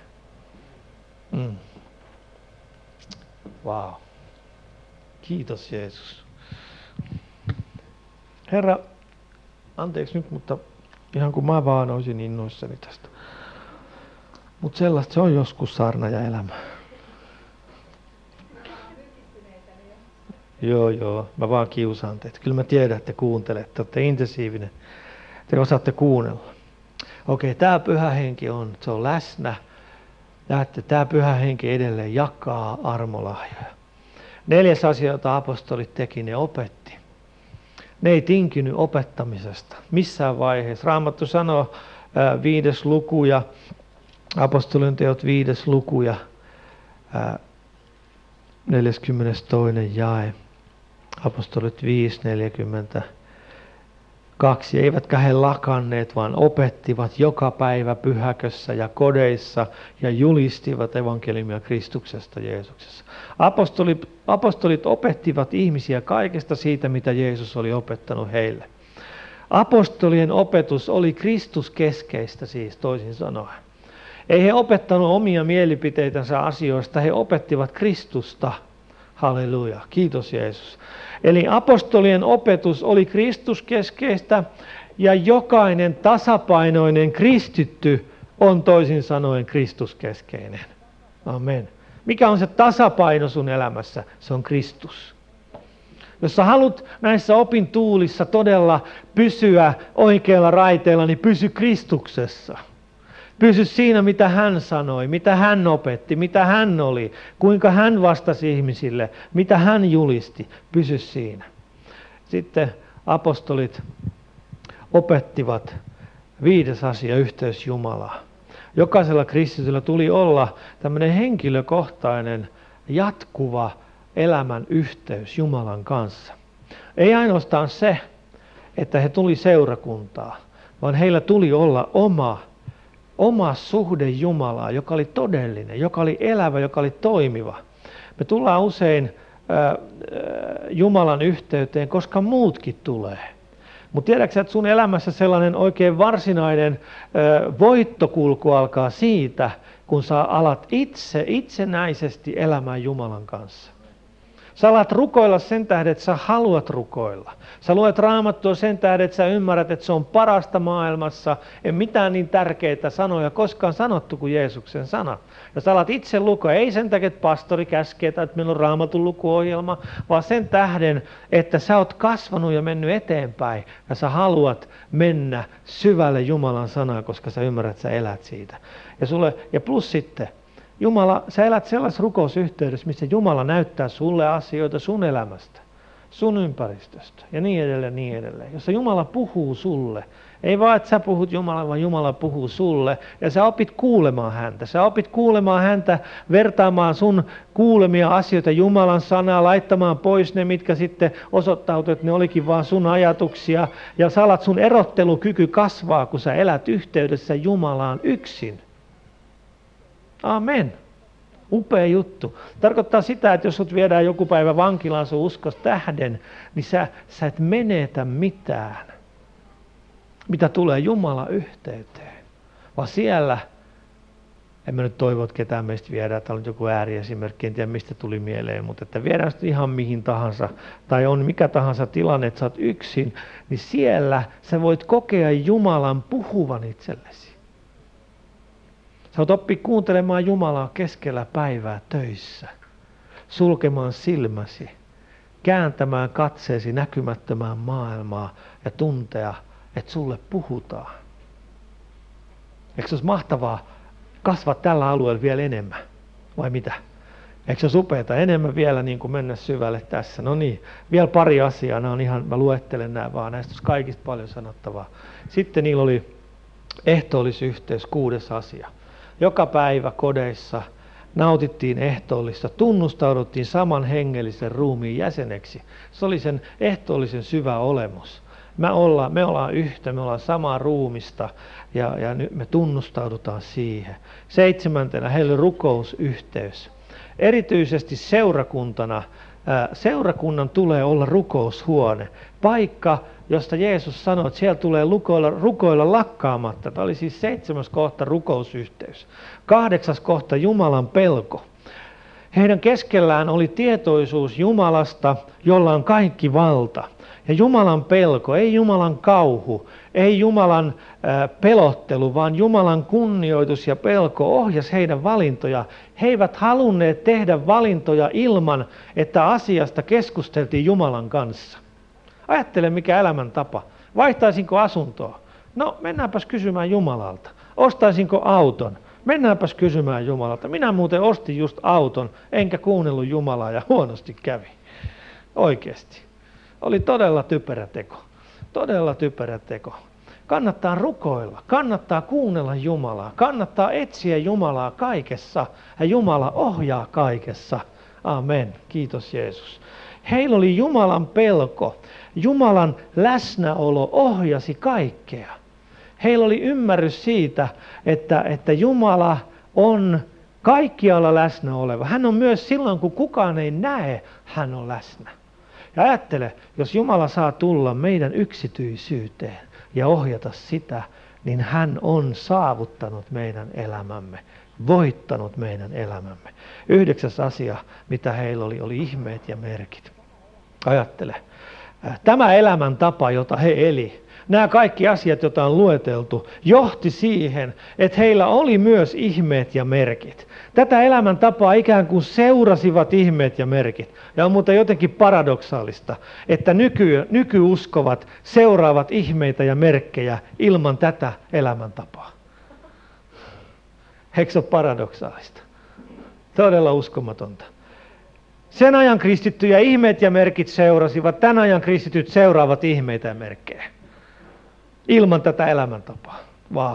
Wow. Kiitos Jeesus. Herra, anteeksi nyt, mutta ihan kun mä vaan olisin innoissani tästä. Mutta sellaista se on joskus saarnaajaelämä. Joo, mä vaan kiusaan teitä. Kyllä mä tiedän, että te kuuntelette, te olette intensiivinen. Te osaatte kuunnella. Okei, tämä pyhä henki se on läsnä. Näette, tämä pyhä henki edelleen jakaa armolahjoja. 4. asia, jota apostolit teki, ne opetti. Ne ei tinkinyt opettamisesta missään vaiheessa. Raamattu sanoo 5. luku ja apostolien teot 5. luku ja 42. jae. Apostolit 5:42. Eivätkä he lakanneet, vaan opettivat joka päivä pyhäkössä ja kodeissa ja julistivat evankeliumia Kristuksesta Jeesuksessa. Apostolit opettivat ihmisiä kaikesta siitä, mitä Jeesus oli opettanut heille. Apostolien opetus oli Kristuskeskeistä siis toisin sanoen. Ei he opettanut omia mielipiteitänsä asioista, he opettivat Kristusta. Halleluja, kiitos Jeesus. Eli apostolien opetus oli Kristuskeskeistä ja jokainen tasapainoinen kristitty on toisin sanoen Kristuskeskeinen. Amen. Mikä on se tasapaino sun elämässä? Se on Kristus. Jos sä haluat näissä opintuulissa todella pysyä oikealla raiteella, niin pysy Kristuksessa. Pysy siinä, mitä hän sanoi, mitä hän opetti, mitä hän oli, kuinka hän vastasi ihmisille, mitä hän julisti. Pysy siinä. Sitten apostolit opettivat 5. asia, yhteys Jumalaan. Jokaisella kristityllä tuli olla tämmöinen henkilökohtainen, jatkuva elämän yhteys Jumalan kanssa. Ei ainoastaan se, että he tuli seurakuntaa, vaan heillä tuli olla oma suhde Jumalaan, joka oli todellinen, joka oli elävä, joka oli toimiva. Me tullaan usein Jumalan yhteyteen, koska muutkin tulee. Mutta tiedätkö, että sun elämässä sellainen oikein varsinainen voittokulku alkaa siitä, kun sä alat itsenäisesti elämään Jumalan kanssa. Sä alat rukoilla sen tähden, että sä haluat rukoilla. Sä luet Raamattua sen tähden, että sä ymmärrät, että se on parasta maailmassa. Ei mitään niin tärkeitä sanoja koskaan sanottu kuin Jeesuksen sana. Ja sä alat itse lukea, ei sen takia, että pastori käskee tai että meillä on Raamatun lukuohjelma, vaan sen tähden, että sä oot kasvanut ja mennyt eteenpäin. Ja sä haluat mennä syvälle Jumalan sanaa, koska sä ymmärrät, että sä elät siitä. Ja plus sitten, Jumala, sä elät sellaisessa rukousyhteydessä, missä Jumala näyttää sulle asioita sun elämästä, sun ympäristöstä ja niin edelleen, niin edelleen. Jossa Jumala puhuu sulle, ei vaan, että sä puhut Jumalalle, vaan Jumala puhuu sulle ja sä opit kuulemaan häntä. Sä opit kuulemaan häntä, vertaamaan sun kuulemia asioita Jumalan sanaa, laittamaan pois ne, mitkä sitten osoittautuu, että ne olikin vaan sun ajatuksia. Ja sä alat sun erottelukyky kasvaa, kun sä elät yhteydessä Jumalaan yksin. Amen. Upea juttu. Tarkoittaa sitä, että jos sut viedään joku päivä vankilaan sun uskos tähden, niin sä et menetä mitään, mitä tulee Jumalan yhteyteen. Vaan siellä, en mä nyt toivo, että ketään meistä viedään, täällä on joku ääriesimerkki, en tiedä mistä tuli mieleen, mutta että viedään sitä ihan mihin tahansa, tai on mikä tahansa tilanne, että sä oot yksin, niin siellä sä voit kokea Jumalan puhuvan itsellesi. Sä voit oppia kuuntelemaan Jumalaa keskellä päivää töissä, sulkemaan silmäsi, kääntämään katseesi näkymättömään maailmaa ja tuntea, että sulle puhutaan. Eikö se olisi mahtavaa kasvaa tällä alueella vielä enemmän? Vai mitä? Eikö se olisi upeata enemmän vielä niin kuin mennä syvälle tässä? No niin, vielä pari asiaa. Mä luettelen nämä vaan, näistä olisi kaikista paljon sanottavaa. Sitten niillä oli ehtoollisyhteys, 6. asia. Joka päivä kodeissa nautittiin ehtoollista, tunnustauduttiin saman hengellisen ruumiin jäseneksi. Se oli sen ehtoollisen syvä olemus. Me ollaan yhtä, me ollaan samaa ruumista ja nyt me tunnustaudutaan siihen. 7. heillä oli rukousyhteys. Erityisesti seurakunnan tulee olla rukoushuone. Paikka, josta Jeesus sanoi, että siellä tulee rukoilla lakkaamatta. Tämä oli siis 7. kohta rukousyhteys. 8. kohta Jumalan pelko. Heidän keskellään oli tietoisuus Jumalasta, jolla on kaikki valta. Ja Jumalan pelko, ei Jumalan kauhu, ei Jumalan pelottelu, vaan Jumalan kunnioitus ja pelko ohjasi heidän valintoja. He eivät halunneet tehdä valintoja ilman, että asiasta keskusteltiin Jumalan kanssa. Ajattele, mikä elämäntapa. Vaihtaisinko asuntoa? No, mennäänpäs kysymään Jumalalta. Ostaisinko auton? Mennäänpäs kysymään Jumalalta. Minä muuten ostin just auton, enkä kuunnellut Jumalaa ja huonosti kävi. Oikeasti. Oli todella typerä teko. Todella typerä teko. Kannattaa rukoilla, kannattaa kuunnella Jumalaa, kannattaa etsiä Jumalaa kaikessa ja Jumala ohjaa kaikessa. Amen. Kiitos Jeesus. Heillä oli Jumalan pelko. Jumalan läsnäolo ohjasi kaikkea. Heillä oli ymmärrys siitä, että Jumala on kaikkialla läsnä oleva. Hän on myös silloin, kun kukaan ei näe, hän on läsnä. Ja ajattele, jos Jumala saa tulla meidän yksityisyyteen ja ohjata sitä, niin hän on saavuttanut meidän elämämme, voittanut meidän elämämme. 9. asia, mitä heillä oli ihmeet ja merkit. Ajattele, tämä elämäntapa, jota he eli, nämä kaikki asiat, joita on lueteltu, johti siihen, että heillä oli myös ihmeet ja merkit. Tätä elämäntapaa ikään kuin seurasivat ihmeet ja merkit. Ja on muuten jotenkin paradoksaalista, että nykyuskovat seuraavat ihmeitä ja merkkejä ilman tätä elämäntapaa. Eikö se ole paradoksaalista? Todella uskomatonta. Sen ajan kristittyjä ihmeet ja merkit seurasivat, tämän ajan kristityt seuraavat ihmeitä ja merkkejä. Ilman tätä elämäntapaa. Vau.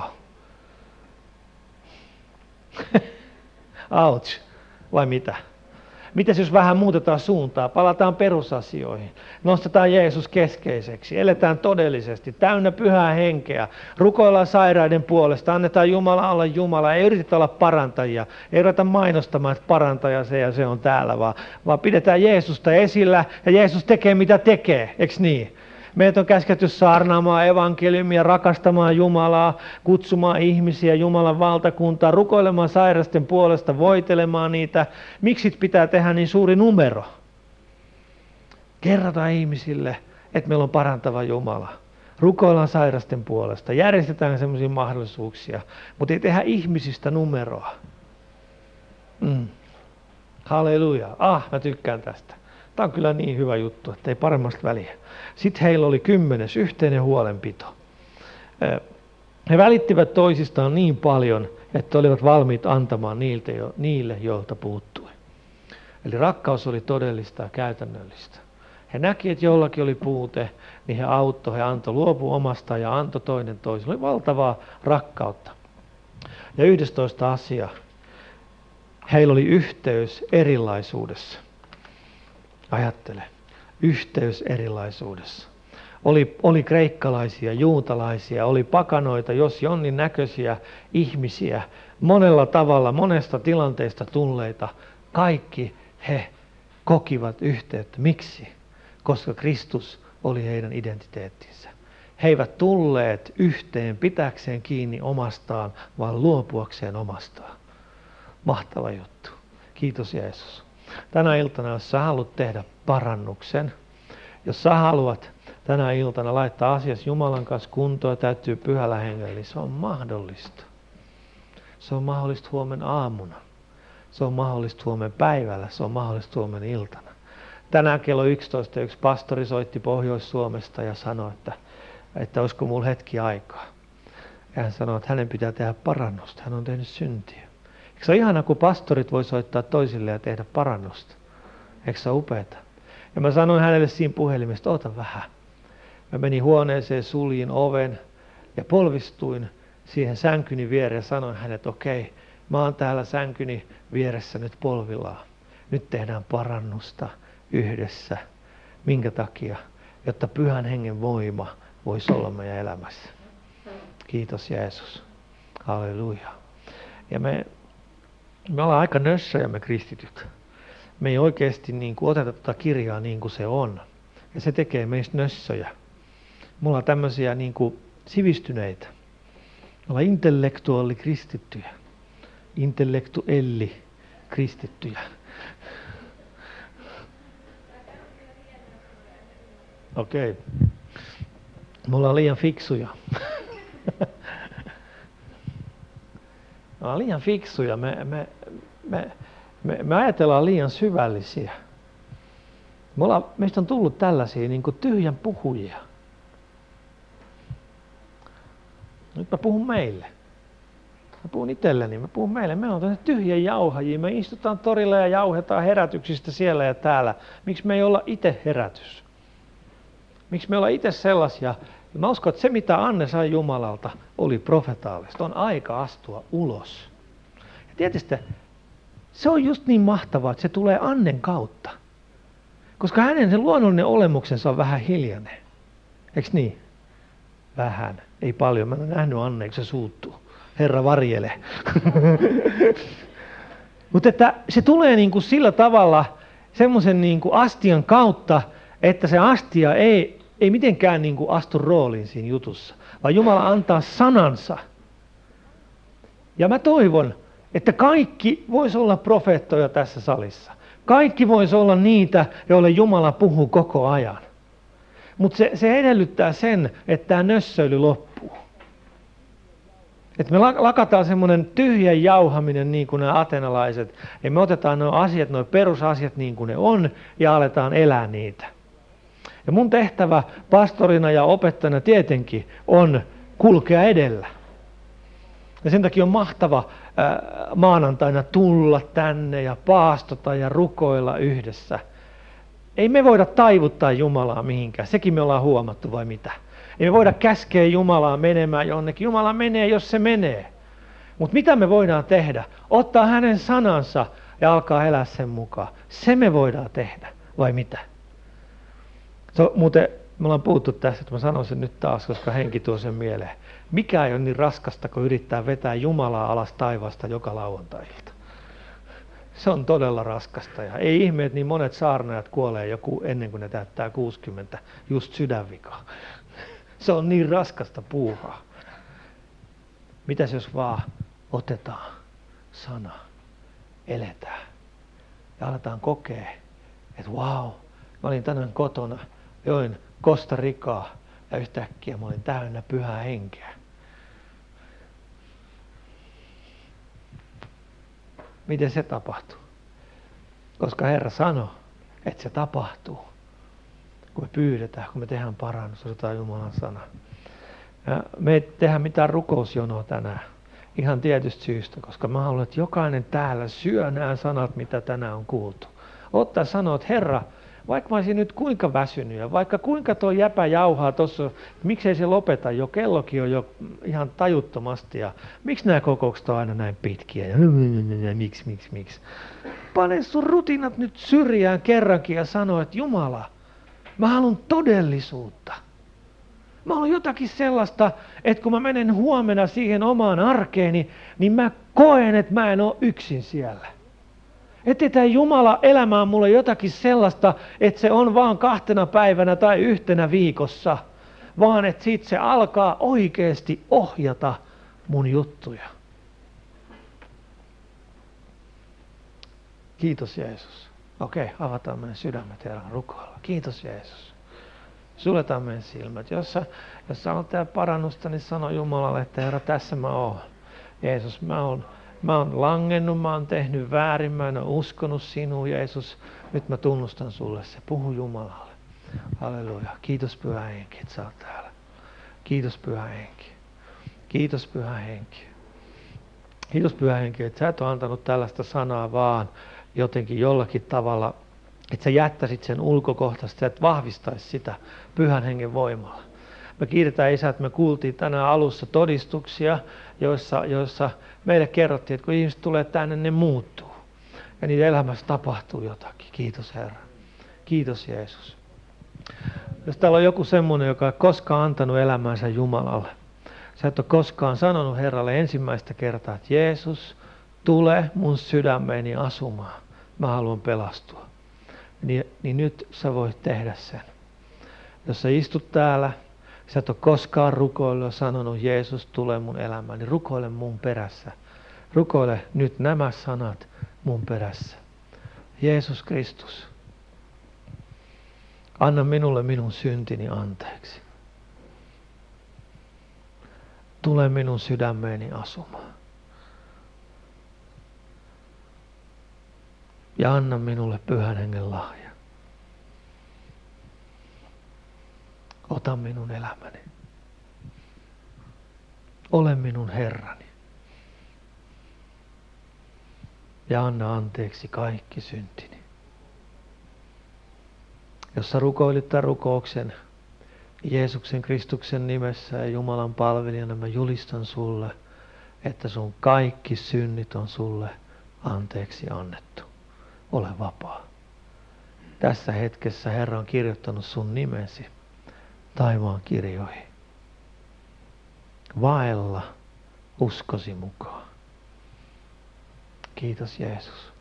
Ouch. Vai mitä? Mitäs jos vähän muutetaan suuntaa, palataan perusasioihin, nostetaan Jeesus keskeiseksi, eletään todellisesti, täynnä pyhää henkeä, rukoillaan sairaiden puolesta, annetaan Jumala olla Jumala, ei yritetä olla parantajia, ei ruveta mainostamaan, että parantaja se ja se on täällä, vaan pidetään Jeesusta esillä ja Jeesus tekee mitä tekee, eikö niin? Meidät on käsketty saarnaamaan evankeliumia, rakastamaan Jumalaa, kutsumaan ihmisiä Jumalan valtakuntaan, rukoilemaan sairasten puolesta, voitelemaan niitä. Miksi pitää tehdä niin suuri numero? Kerrotaan ihmisille, että meillä on parantava Jumala. Rukoillaan sairasten puolesta, järjestetään sellaisia mahdollisuuksia, mutta ei tehdä ihmisistä numeroa. Halleluja. Mä tykkään tästä. Tämä on kyllä niin hyvä juttu, että ei paremmasta väliä. Sitten heillä oli 10. yhteinen huolenpito. He välittivät toisistaan niin paljon, että olivat valmiit antamaan niille, joilta puuttui. Eli rakkaus oli todellista ja käytännöllistä. He näki, että jollakin oli puute, niin he auttoi, he antoi, luopui omasta ja antoi toinen toiselle. Oli valtavaa rakkautta. Ja 11. asia. Heillä oli yhteys erilaisuudessa. Ajattele, yhteys erilaisuudessa. Oli kreikkalaisia, juutalaisia, oli pakanoita, jos jonnin näköisiä ihmisiä, monella tavalla, monesta tilanteesta tulleita. Kaikki he kokivat yhteyttä. Miksi? Koska Kristus oli heidän identiteettinsä. He eivät tulleet yhteen pitäkseen kiinni omastaan, vaan luopuakseen omastaan. Mahtava juttu. Kiitos Jeesus. Tänä iltana, jos sä haluat tehdä parannuksen, jos sä haluat tänä iltana laittaa asias Jumalan kanssa kuntoon ja täytyy pyhällä hengellä, niin se on mahdollista. Se on mahdollista huomenna aamuna. Se on mahdollista huomenna päivällä. Se on mahdollista huomenna iltana. Tänään kello 11 yksi pastori soitti Pohjois-Suomesta ja sanoi, että olisiko mulla hetki aikaa. Ja hän sanoi, että hänen pitää tehdä parannusta. Hän on tehnyt syntiä. Eikö se ole ihana, kun pastorit voi soittaa toisille ja tehdä parannusta? Eikö se ole upeata? Ja mä sanoin hänelle siinä puhelimesta, oota vähän. Mä menin huoneeseen, suljin oven ja polvistuin siihen sänkyni viereen ja sanoin hänelle, että okei, mä oon täällä sänkyni vieressä nyt polvillaan. Nyt tehdään parannusta yhdessä. Minkä takia? Jotta pyhän hengen voima voisi olla meidän elämässä. Kiitos Jeesus. Halleluja. Ja me ollaan aika nössöjä me kristityt. Me ei oikeasti oteta tätä kirjaa niin kuin se on. Ja se tekee meistä nössöjä. Me ollaan tämmöisiä sivistyneitä. Me ollaan intellektuaali kristittyjä. Intellektuelli kristittyjä. Okei. Me ollaan liian fiksuja. Me ollaan liian fiksuja. Me ajatellaan liian syvällisiä. Meistä on tullut tällaisia niin kuin tyhjän puhujia. Nyt mä puhun meille. Mä puhun itselleni, mä puhun meille. Me on tyhjä jauhajia. Me istutaan torilla ja jauhetaan herätyksistä siellä ja täällä. Miksi me ei olla itse herätys? Miksi me olla itse sellaisia? Mä uskon, että se mitä Anne sai Jumalalta oli profetaalista. On aika astua ulos. Ja tietysti se on just niin mahtavaa, että se tulee Annen kautta. Koska hänen se luonnollinen olemuksensa on vähän hiljainen. Eiks niin? Vähän. Ei paljon. Mä en ole nähnyt Anne, eikö se suuttuu. Herra varjele. Mutta että se tulee niin kuin sillä tavalla semmoisen niin kuin astian kautta, että se astia ei mitenkään niin kuin astu rooliin siinä jutussa, vaan Jumala antaa sanansa. Ja mä toivon, että kaikki vois olla profeettoja tässä salissa. Kaikki vois olla niitä, joille Jumala puhuu koko ajan. Mutta se edellyttää sen, että tämä nössöily loppuu. Että me lakataan semmoinen tyhjä jauhaminen niin kuin nämä atenalaiset. Ja me otetaan nuo perusasiat niin kuin ne on ja aletaan elää niitä. Ja mun tehtävä pastorina ja opettajana tietenkin on kulkea edellä. Ja sen takia on mahtava maanantaina tulla tänne ja paastota ja rukoilla yhdessä. Ei me voida taivuttaa Jumalaa mihinkään, sekin me ollaan huomattu vai mitä. Ei me voida käskeä Jumalaa menemään jonnekin, Jumala menee jos se menee. Mutta mitä me voidaan tehdä? Ottaa hänen sanansa ja alkaa elää sen mukaan. Se me voidaan tehdä, vai mitä? Muuten me ollaan puhuttu tässä, että mä sanon sen nyt taas, koska henki tuo sen mieleen. Mikä ei ole niin raskasta, kun yrittää vetää Jumalaa alas taivaasta joka lauantai-ilta. Se on todella raskasta ja ei ihme, että niin monet saarnaajat kuolee joku ennen kuin ne täyttää 60, just sydänvikaa. Se on niin raskasta puuhaa. Mitäs jos vaan otetaan sana, eletään ja aletaan kokea, että vau, mä olin tänään kotona, join Costa Ricaa ja yhtäkkiä mä olin täynnä pyhää henkeä. Miten se tapahtuu? Koska Herra sanoi, että se tapahtuu. Kun me pyydetään, kun me tehdään parannus, otetaan Jumalan sana. Ja me ei tehdä mitään rukousjonoa tänään. Ihan tietystä syystä, koska mä haluan, että jokainen täällä syö nämä sanat, mitä tänään on kuultu. Ottaa sanoa, että Herra, vaikka mä olisin nyt kuinka väsynyt ja vaikka kuinka tuo jäpä jauhaa tuossa, miksei se lopeta jo, kellokin on jo ihan tajuttomasti ja miksi nämä kokoukset on aina näin pitkiä ja miksi. Pane sun rutinat nyt syrjään kerrankin ja sano, että Jumala, mä haluan todellisuutta. Mä haluan jotakin sellaista, että kun mä menen huomenna siihen omaan arkeeni, niin mä koen, että mä en ole yksin siellä. Ettei tämä Jumala elämään mulle jotakin sellaista, että se on vaan 2 päivänä tai 1 viikossa, vaan että siitä se alkaa oikeasti ohjata mun juttuja. Kiitos Jeesus. Okei, avataan meidän sydämet Herran rukoilla. Kiitos Jeesus. Suljetaan meidän silmät. Jos sä haluat tehdä parannusta, niin sano Jumalalle, että Herra, tässä mä oon. Jeesus, mä oon langennut, mä oon tehnyt väärin, mä en ole uskonut sinuun, Jeesus. Nyt mä tunnustan sulle se. Puhu Jumalalle. Halleluja. Kiitos Pyhä Henki, että sä oot täällä. Kiitos Pyhä Henki. Kiitos Pyhä Henki. Kiitos Pyhä Henki, että sä et ole antanut tällaista sanaa vaan jotenkin jollakin tavalla, että sä jättäisit sen ulkokohtaisesti, sä et vahvistaisi sitä Pyhän Hengen voimalla. Me kiitetään Isä, että me kuultiin tänään alussa todistuksia, joissa meille kerrottiin, että kun ihmiset tulee tänne, ne muuttuu. Ja niiden elämässä tapahtuu jotakin. Kiitos Herra. Kiitos Jeesus. Jos täällä on joku semmoinen, joka ei koskaan antanut elämäänsä Jumalalle. Sä et ole koskaan sanonut Herralle ensimmäistä kertaa, että Jeesus, tule mun sydämeeni asumaan. Mä haluan pelastua. Niin nyt sä voit tehdä sen. Jos sä istut täällä, sä et ole koskaan rukoillut ja sanonut, Jeesus, tule mun elämään, niin rukoile mun perässä. Rukoile nyt nämä sanat mun perässä. Jeesus Kristus, Anna minulle minun syntini anteeksi. Tule minun sydämeeni asumaan. Ja anna minulle Pyhän Hengen lahja. Ota minun elämäni. Ole minun Herrani. Ja anna anteeksi kaikki syntini. Jos sä rukoilit tämän rukouksen Jeesuksen Kristuksen nimessä ja Jumalan palvelijana, mä julistan sulle, että sun kaikki synnit on sulle anteeksi annettu. Ole vapaa. Tässä hetkessä Herra on kirjoittanut sun nimesi taivaan kirjoihin. Vaella uskosi mukaan. Kiitos Jeesus.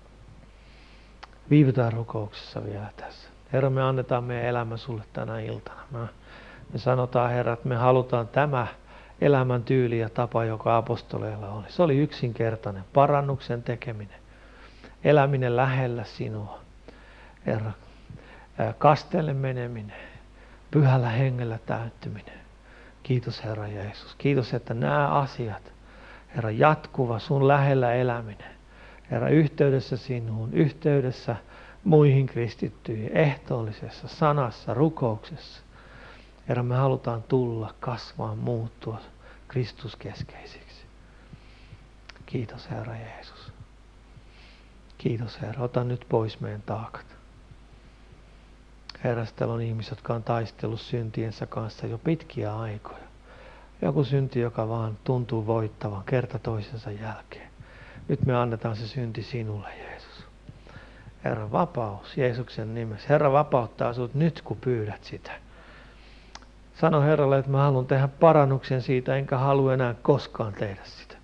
Viivytään rukouksessa vielä tässä. Herra, me annetaan meidän elämä sulle tänä iltana. Me sanotaan, Herra, että me halutaan tämä elämäntyyli ja tapa, joka apostoleilla oli. Se oli yksinkertainen, parannuksen tekeminen, eläminen lähellä sinua. Herra, kasteelle meneminen, Pyhällä Hengellä täyttyminen. Kiitos Herra Jeesus. Kiitos, että nämä asiat, Herra, jatkuva sun lähellä eläminen, Herra, yhteydessä sinuun, yhteydessä muihin kristittyihin, ehtoollisessa sanassa, rukouksessa. Herra, me halutaan tulla, kasvaa, muuttua Kristuskeskeisiksi. Kiitos Herra Jeesus. Kiitos Herra, ota nyt pois meidän taakat. Herra, täällä on ihmisiä, jotka on taistellut syntiensä kanssa jo pitkiä aikoja. Joku synti, joka vaan tuntuu voittavan kerta toisensa jälkeen. Nyt me annetaan se synti sinulle, Jeesus. Herra, vapaus Jeesuksen nimessä. Herra vapauttaa sinut nyt, kun pyydät sitä. Sano Herralle, että mä haluan tehdä parannuksen siitä, enkä halua enää koskaan tehdä sitä.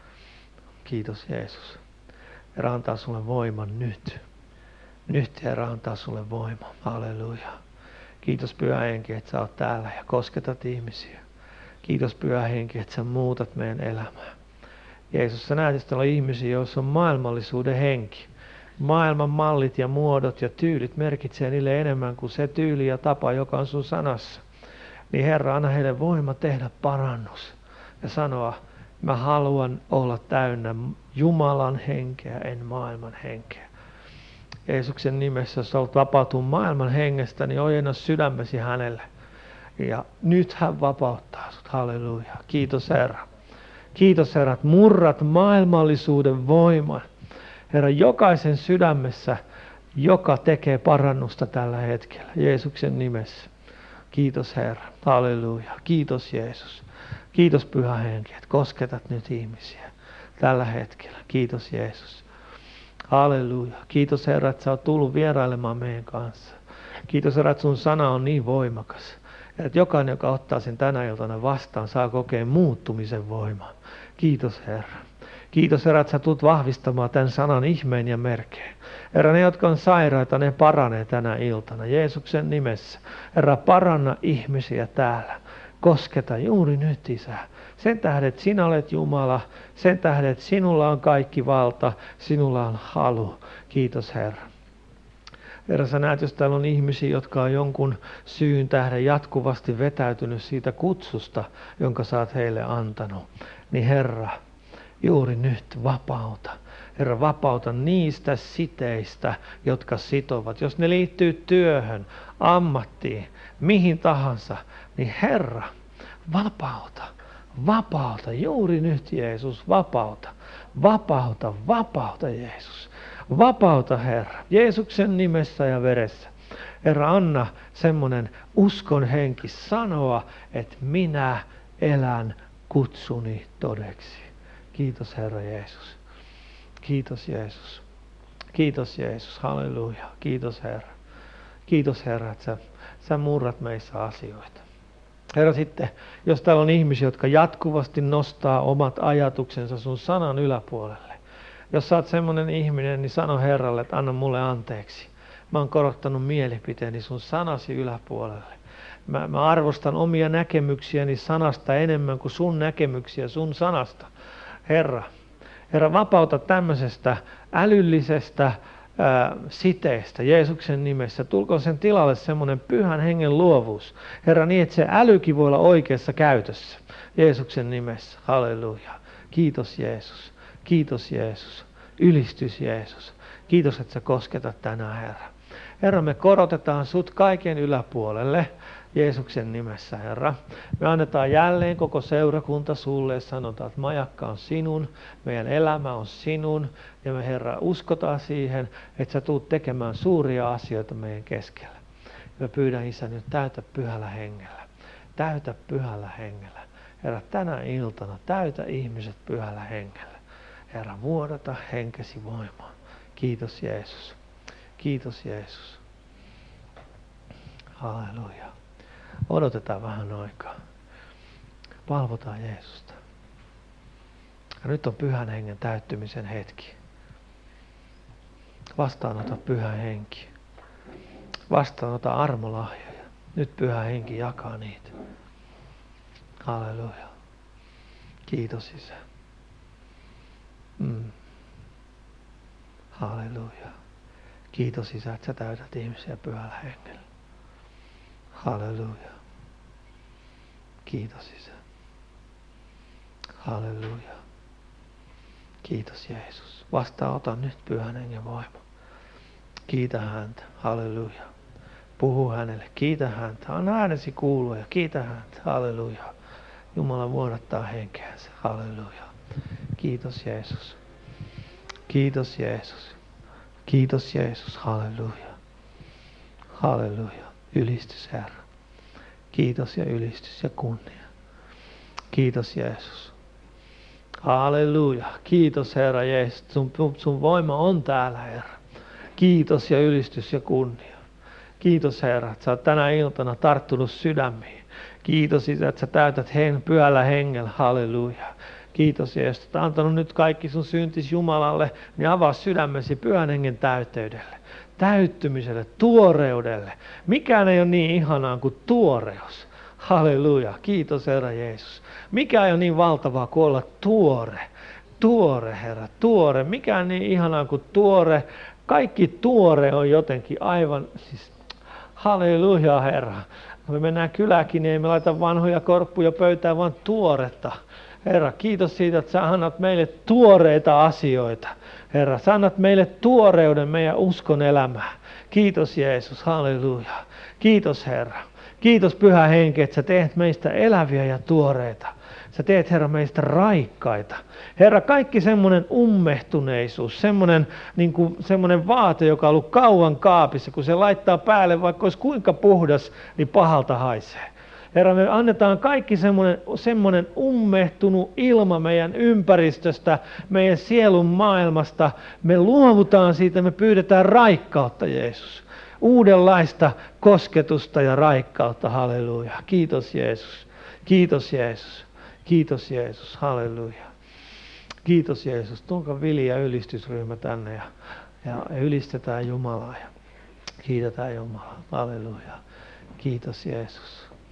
Kiitos Jeesus. Herra antaa sulle voiman nyt. Nyt Herra antaa sulle voiman. Halleluja. Kiitos Pyhä Henki, että sä oot täällä ja kosketat ihmisiä. Kiitos Pyhä Henki, että sä muutat meidän elämää. Jeesus, sä näet, että on ihmisiä, joissa on maailmallisuuden henki. Maailman mallit ja muodot ja tyylit merkitsee niille enemmän kuin se tyyli ja tapa, joka on sun sanassa. Niin Herra, anna heille voima tehdä parannus ja sanoa, mä haluan olla täynnä Jumalan henkeä, en maailman henkeä. Jeesuksen nimessä, jos olet vapautunut maailman hengestä, niin ojenna sydämesi hänelle. Ja nyt hän vapauttaa sut. Halleluja. Kiitos Herra. Kiitos Herra, että murrat maailmallisuuden voiman. Herra, jokaisen sydämessä, joka tekee parannusta tällä hetkellä. Jeesuksen nimessä. Kiitos Herra. Halleluja. Kiitos Jeesus. Kiitos Pyhä Henki, että kosketat nyt ihmisiä tällä hetkellä. Kiitos Jeesus. Halleluja. Kiitos Herra, että sä oot tullut vierailemaan meidän kanssa. Kiitos Herra, että sun sana on niin voimakas. Että jokainen, joka ottaa sen tänä iltana vastaan, saa kokea muuttumisen voimaa. Kiitos Herra. Kiitos Herra, että sä tulet vahvistamaan tämän sanan ihmeen ja merkeen. Herra, ne jotka on sairaita, ne paranee tänä iltana. Jeesuksen nimessä. Herra, paranna ihmisiä täällä. Kosketa juuri nyt, Isä. Sen tähden, että sinä olet Jumala. Sen tähden, että sinulla on kaikki valta. Sinulla on halu. Kiitos Herra. Herra, sä näet, jos täällä on ihmisiä, jotka on jonkun syyn tähden jatkuvasti vetäytynyt siitä kutsusta, jonka sä oot heille antanut. Niin Herra, juuri nyt vapauta. Herra, vapauta niistä siteistä, jotka sitovat. Jos ne liittyy työhön, ammattiin, mihin tahansa, niin Herra, vapauta. Vapauta juuri nyt, Jeesus, vapauta. Vapauta, vapauta, Jeesus. Vapauta, Herra, Jeesuksen nimessä ja veressä. Herra, anna semmoinen uskon henki sanoa, että minä elän kutsuni todeksi. Kiitos, Herra Jeesus. Kiitos, Jeesus. Kiitos, Jeesus. Halleluja. Kiitos, Herra. Kiitos, Herra, että sä murrat meissä asioita. Herra, sitten, jos täällä on ihmisiä, jotka jatkuvasti nostaa omat ajatuksensa sun sanan yläpuolelle. Jos sä oot semmoinen ihminen, niin sano Herralle, että anna mulle anteeksi. Mä oon korottanut mielipiteeni sun sanasi yläpuolelle. Mä arvostan omia näkemyksiäni sanasta enemmän kuin sun näkemyksiä sun sanasta. Herra, vapauta tämmöisestä älyllisestä siteistä Jeesuksen nimessä. Tulkoon sen tilalle semmoinen pyhän hengen luovuus. Herra, niin että se älykin voi olla oikeassa käytössä. Jeesuksen nimessä. Halleluja. Kiitos Jeesus. Kiitos Jeesus. Ylistys Jeesus. Kiitos, että sä kosketat tänään, Herra. Herra, me korotetaan sut kaiken yläpuolelle. Jeesuksen nimessä, Herra. Me annetaan jälleen koko seurakunta sulle ja sanotaan, että majakka on sinun, meidän elämä on sinun. Ja me, Herra, uskotaan siihen, että sä tuut tekemään suuria asioita meidän keskellä. Ja pyydän, Isä, nyt täytä pyhällä hengellä. Täytä pyhällä hengellä. Herra, tänä iltana täytä ihmiset pyhällä hengellä. Herra, vuodata henkesi voimaa. Kiitos Jeesus. Kiitos Jeesus. Halleluja. Odotetaan vähän aikaa. Palvotaan Jeesusta. Ja nyt on pyhän hengen täyttymisen hetki. Vastaanota pyhä henki. Vastaanota armolahjoja. Nyt pyhä henki jakaa niitä. Halleluja. Kiitos Isä. Halleluja. Kiitos Isä, että sä täytät ihmisiä pyhällä hengellä. Halleluja. Kiitos Isä. Halleluja. Kiitos Jeesus. Vastaanota nyt pyhän hengen voima. Kiitä häntä. Halleluja. Puhu hänelle. Kiitä häntä. Anna äänesi kuulua ja kiitä häntä. Halleluja. Jumala vuodattaa henkeänsä. Halleluja. Kiitos Jeesus. Kiitos Jeesus. Kiitos Jeesus. Halleluja. Halleluja. Ylistys Herra. Kiitos ja ylistys ja kunnia. Kiitos Jeesus. Halleluja. Kiitos Herra Jeesus. Sun voima on täällä Herra. Kiitos ja ylistys ja kunnia. Kiitos Herra, että sä oot tänä iltana tarttunut sydämiin. Kiitos Isä, että sä täytät pyhällä hengellä. Halleluja. Kiitos Jeesus, että antanut nyt kaikki sun syntis Jumalalle, niin avaa sydämesi pyhän hengen täyteydelle, täyttymiselle, tuoreudelle. Mikään ei ole niin ihanaa kuin tuoreus. Halleluja. Kiitos Herra Jeesus. Mikä ei ole niin valtavaa kuin olla tuore. Tuore Herra, tuore. Mikä on niin ihanaa kuin tuore. Kaikki tuore on jotenkin aivan, siis halleluja Herra. Me mennään kyläkin, niin ei me laita vanhoja korppuja pöytään, vaan tuoretta. Herra, kiitos siitä, että sä annat meille tuoreita asioita. Herra, sä annat meille tuoreuden meidän uskon elämään. Kiitos Jeesus, halleluja. Kiitos Herra. Kiitos Pyhä Henki, että sä teet meistä eläviä ja tuoreita. Sä teet Herra meistä raikkaita. Herra, kaikki semmoinen ummehtuneisuus, semmoinen vaate, joka on ollut kauan kaapissa, kun se laittaa päälle, vaikka olisi kuinka puhdas, niin pahalta haisee. Herra, me annetaan kaikki semmoinen ummehtunut ilma meidän ympäristöstä, meidän sielun maailmasta. Me luovutaan siitä, me pyydetään raikkautta, Jeesus. Uudenlaista kosketusta ja raikkautta, halleluja. Kiitos Jeesus, kiitos Jeesus, kiitos Jeesus, halleluja. Kiitos Jeesus, tuonko Vili ja ylistysryhmä tänne ja ylistetään Jumalaa ja kiitetään Jumalaa, halleluja. Kiitos Jeesus.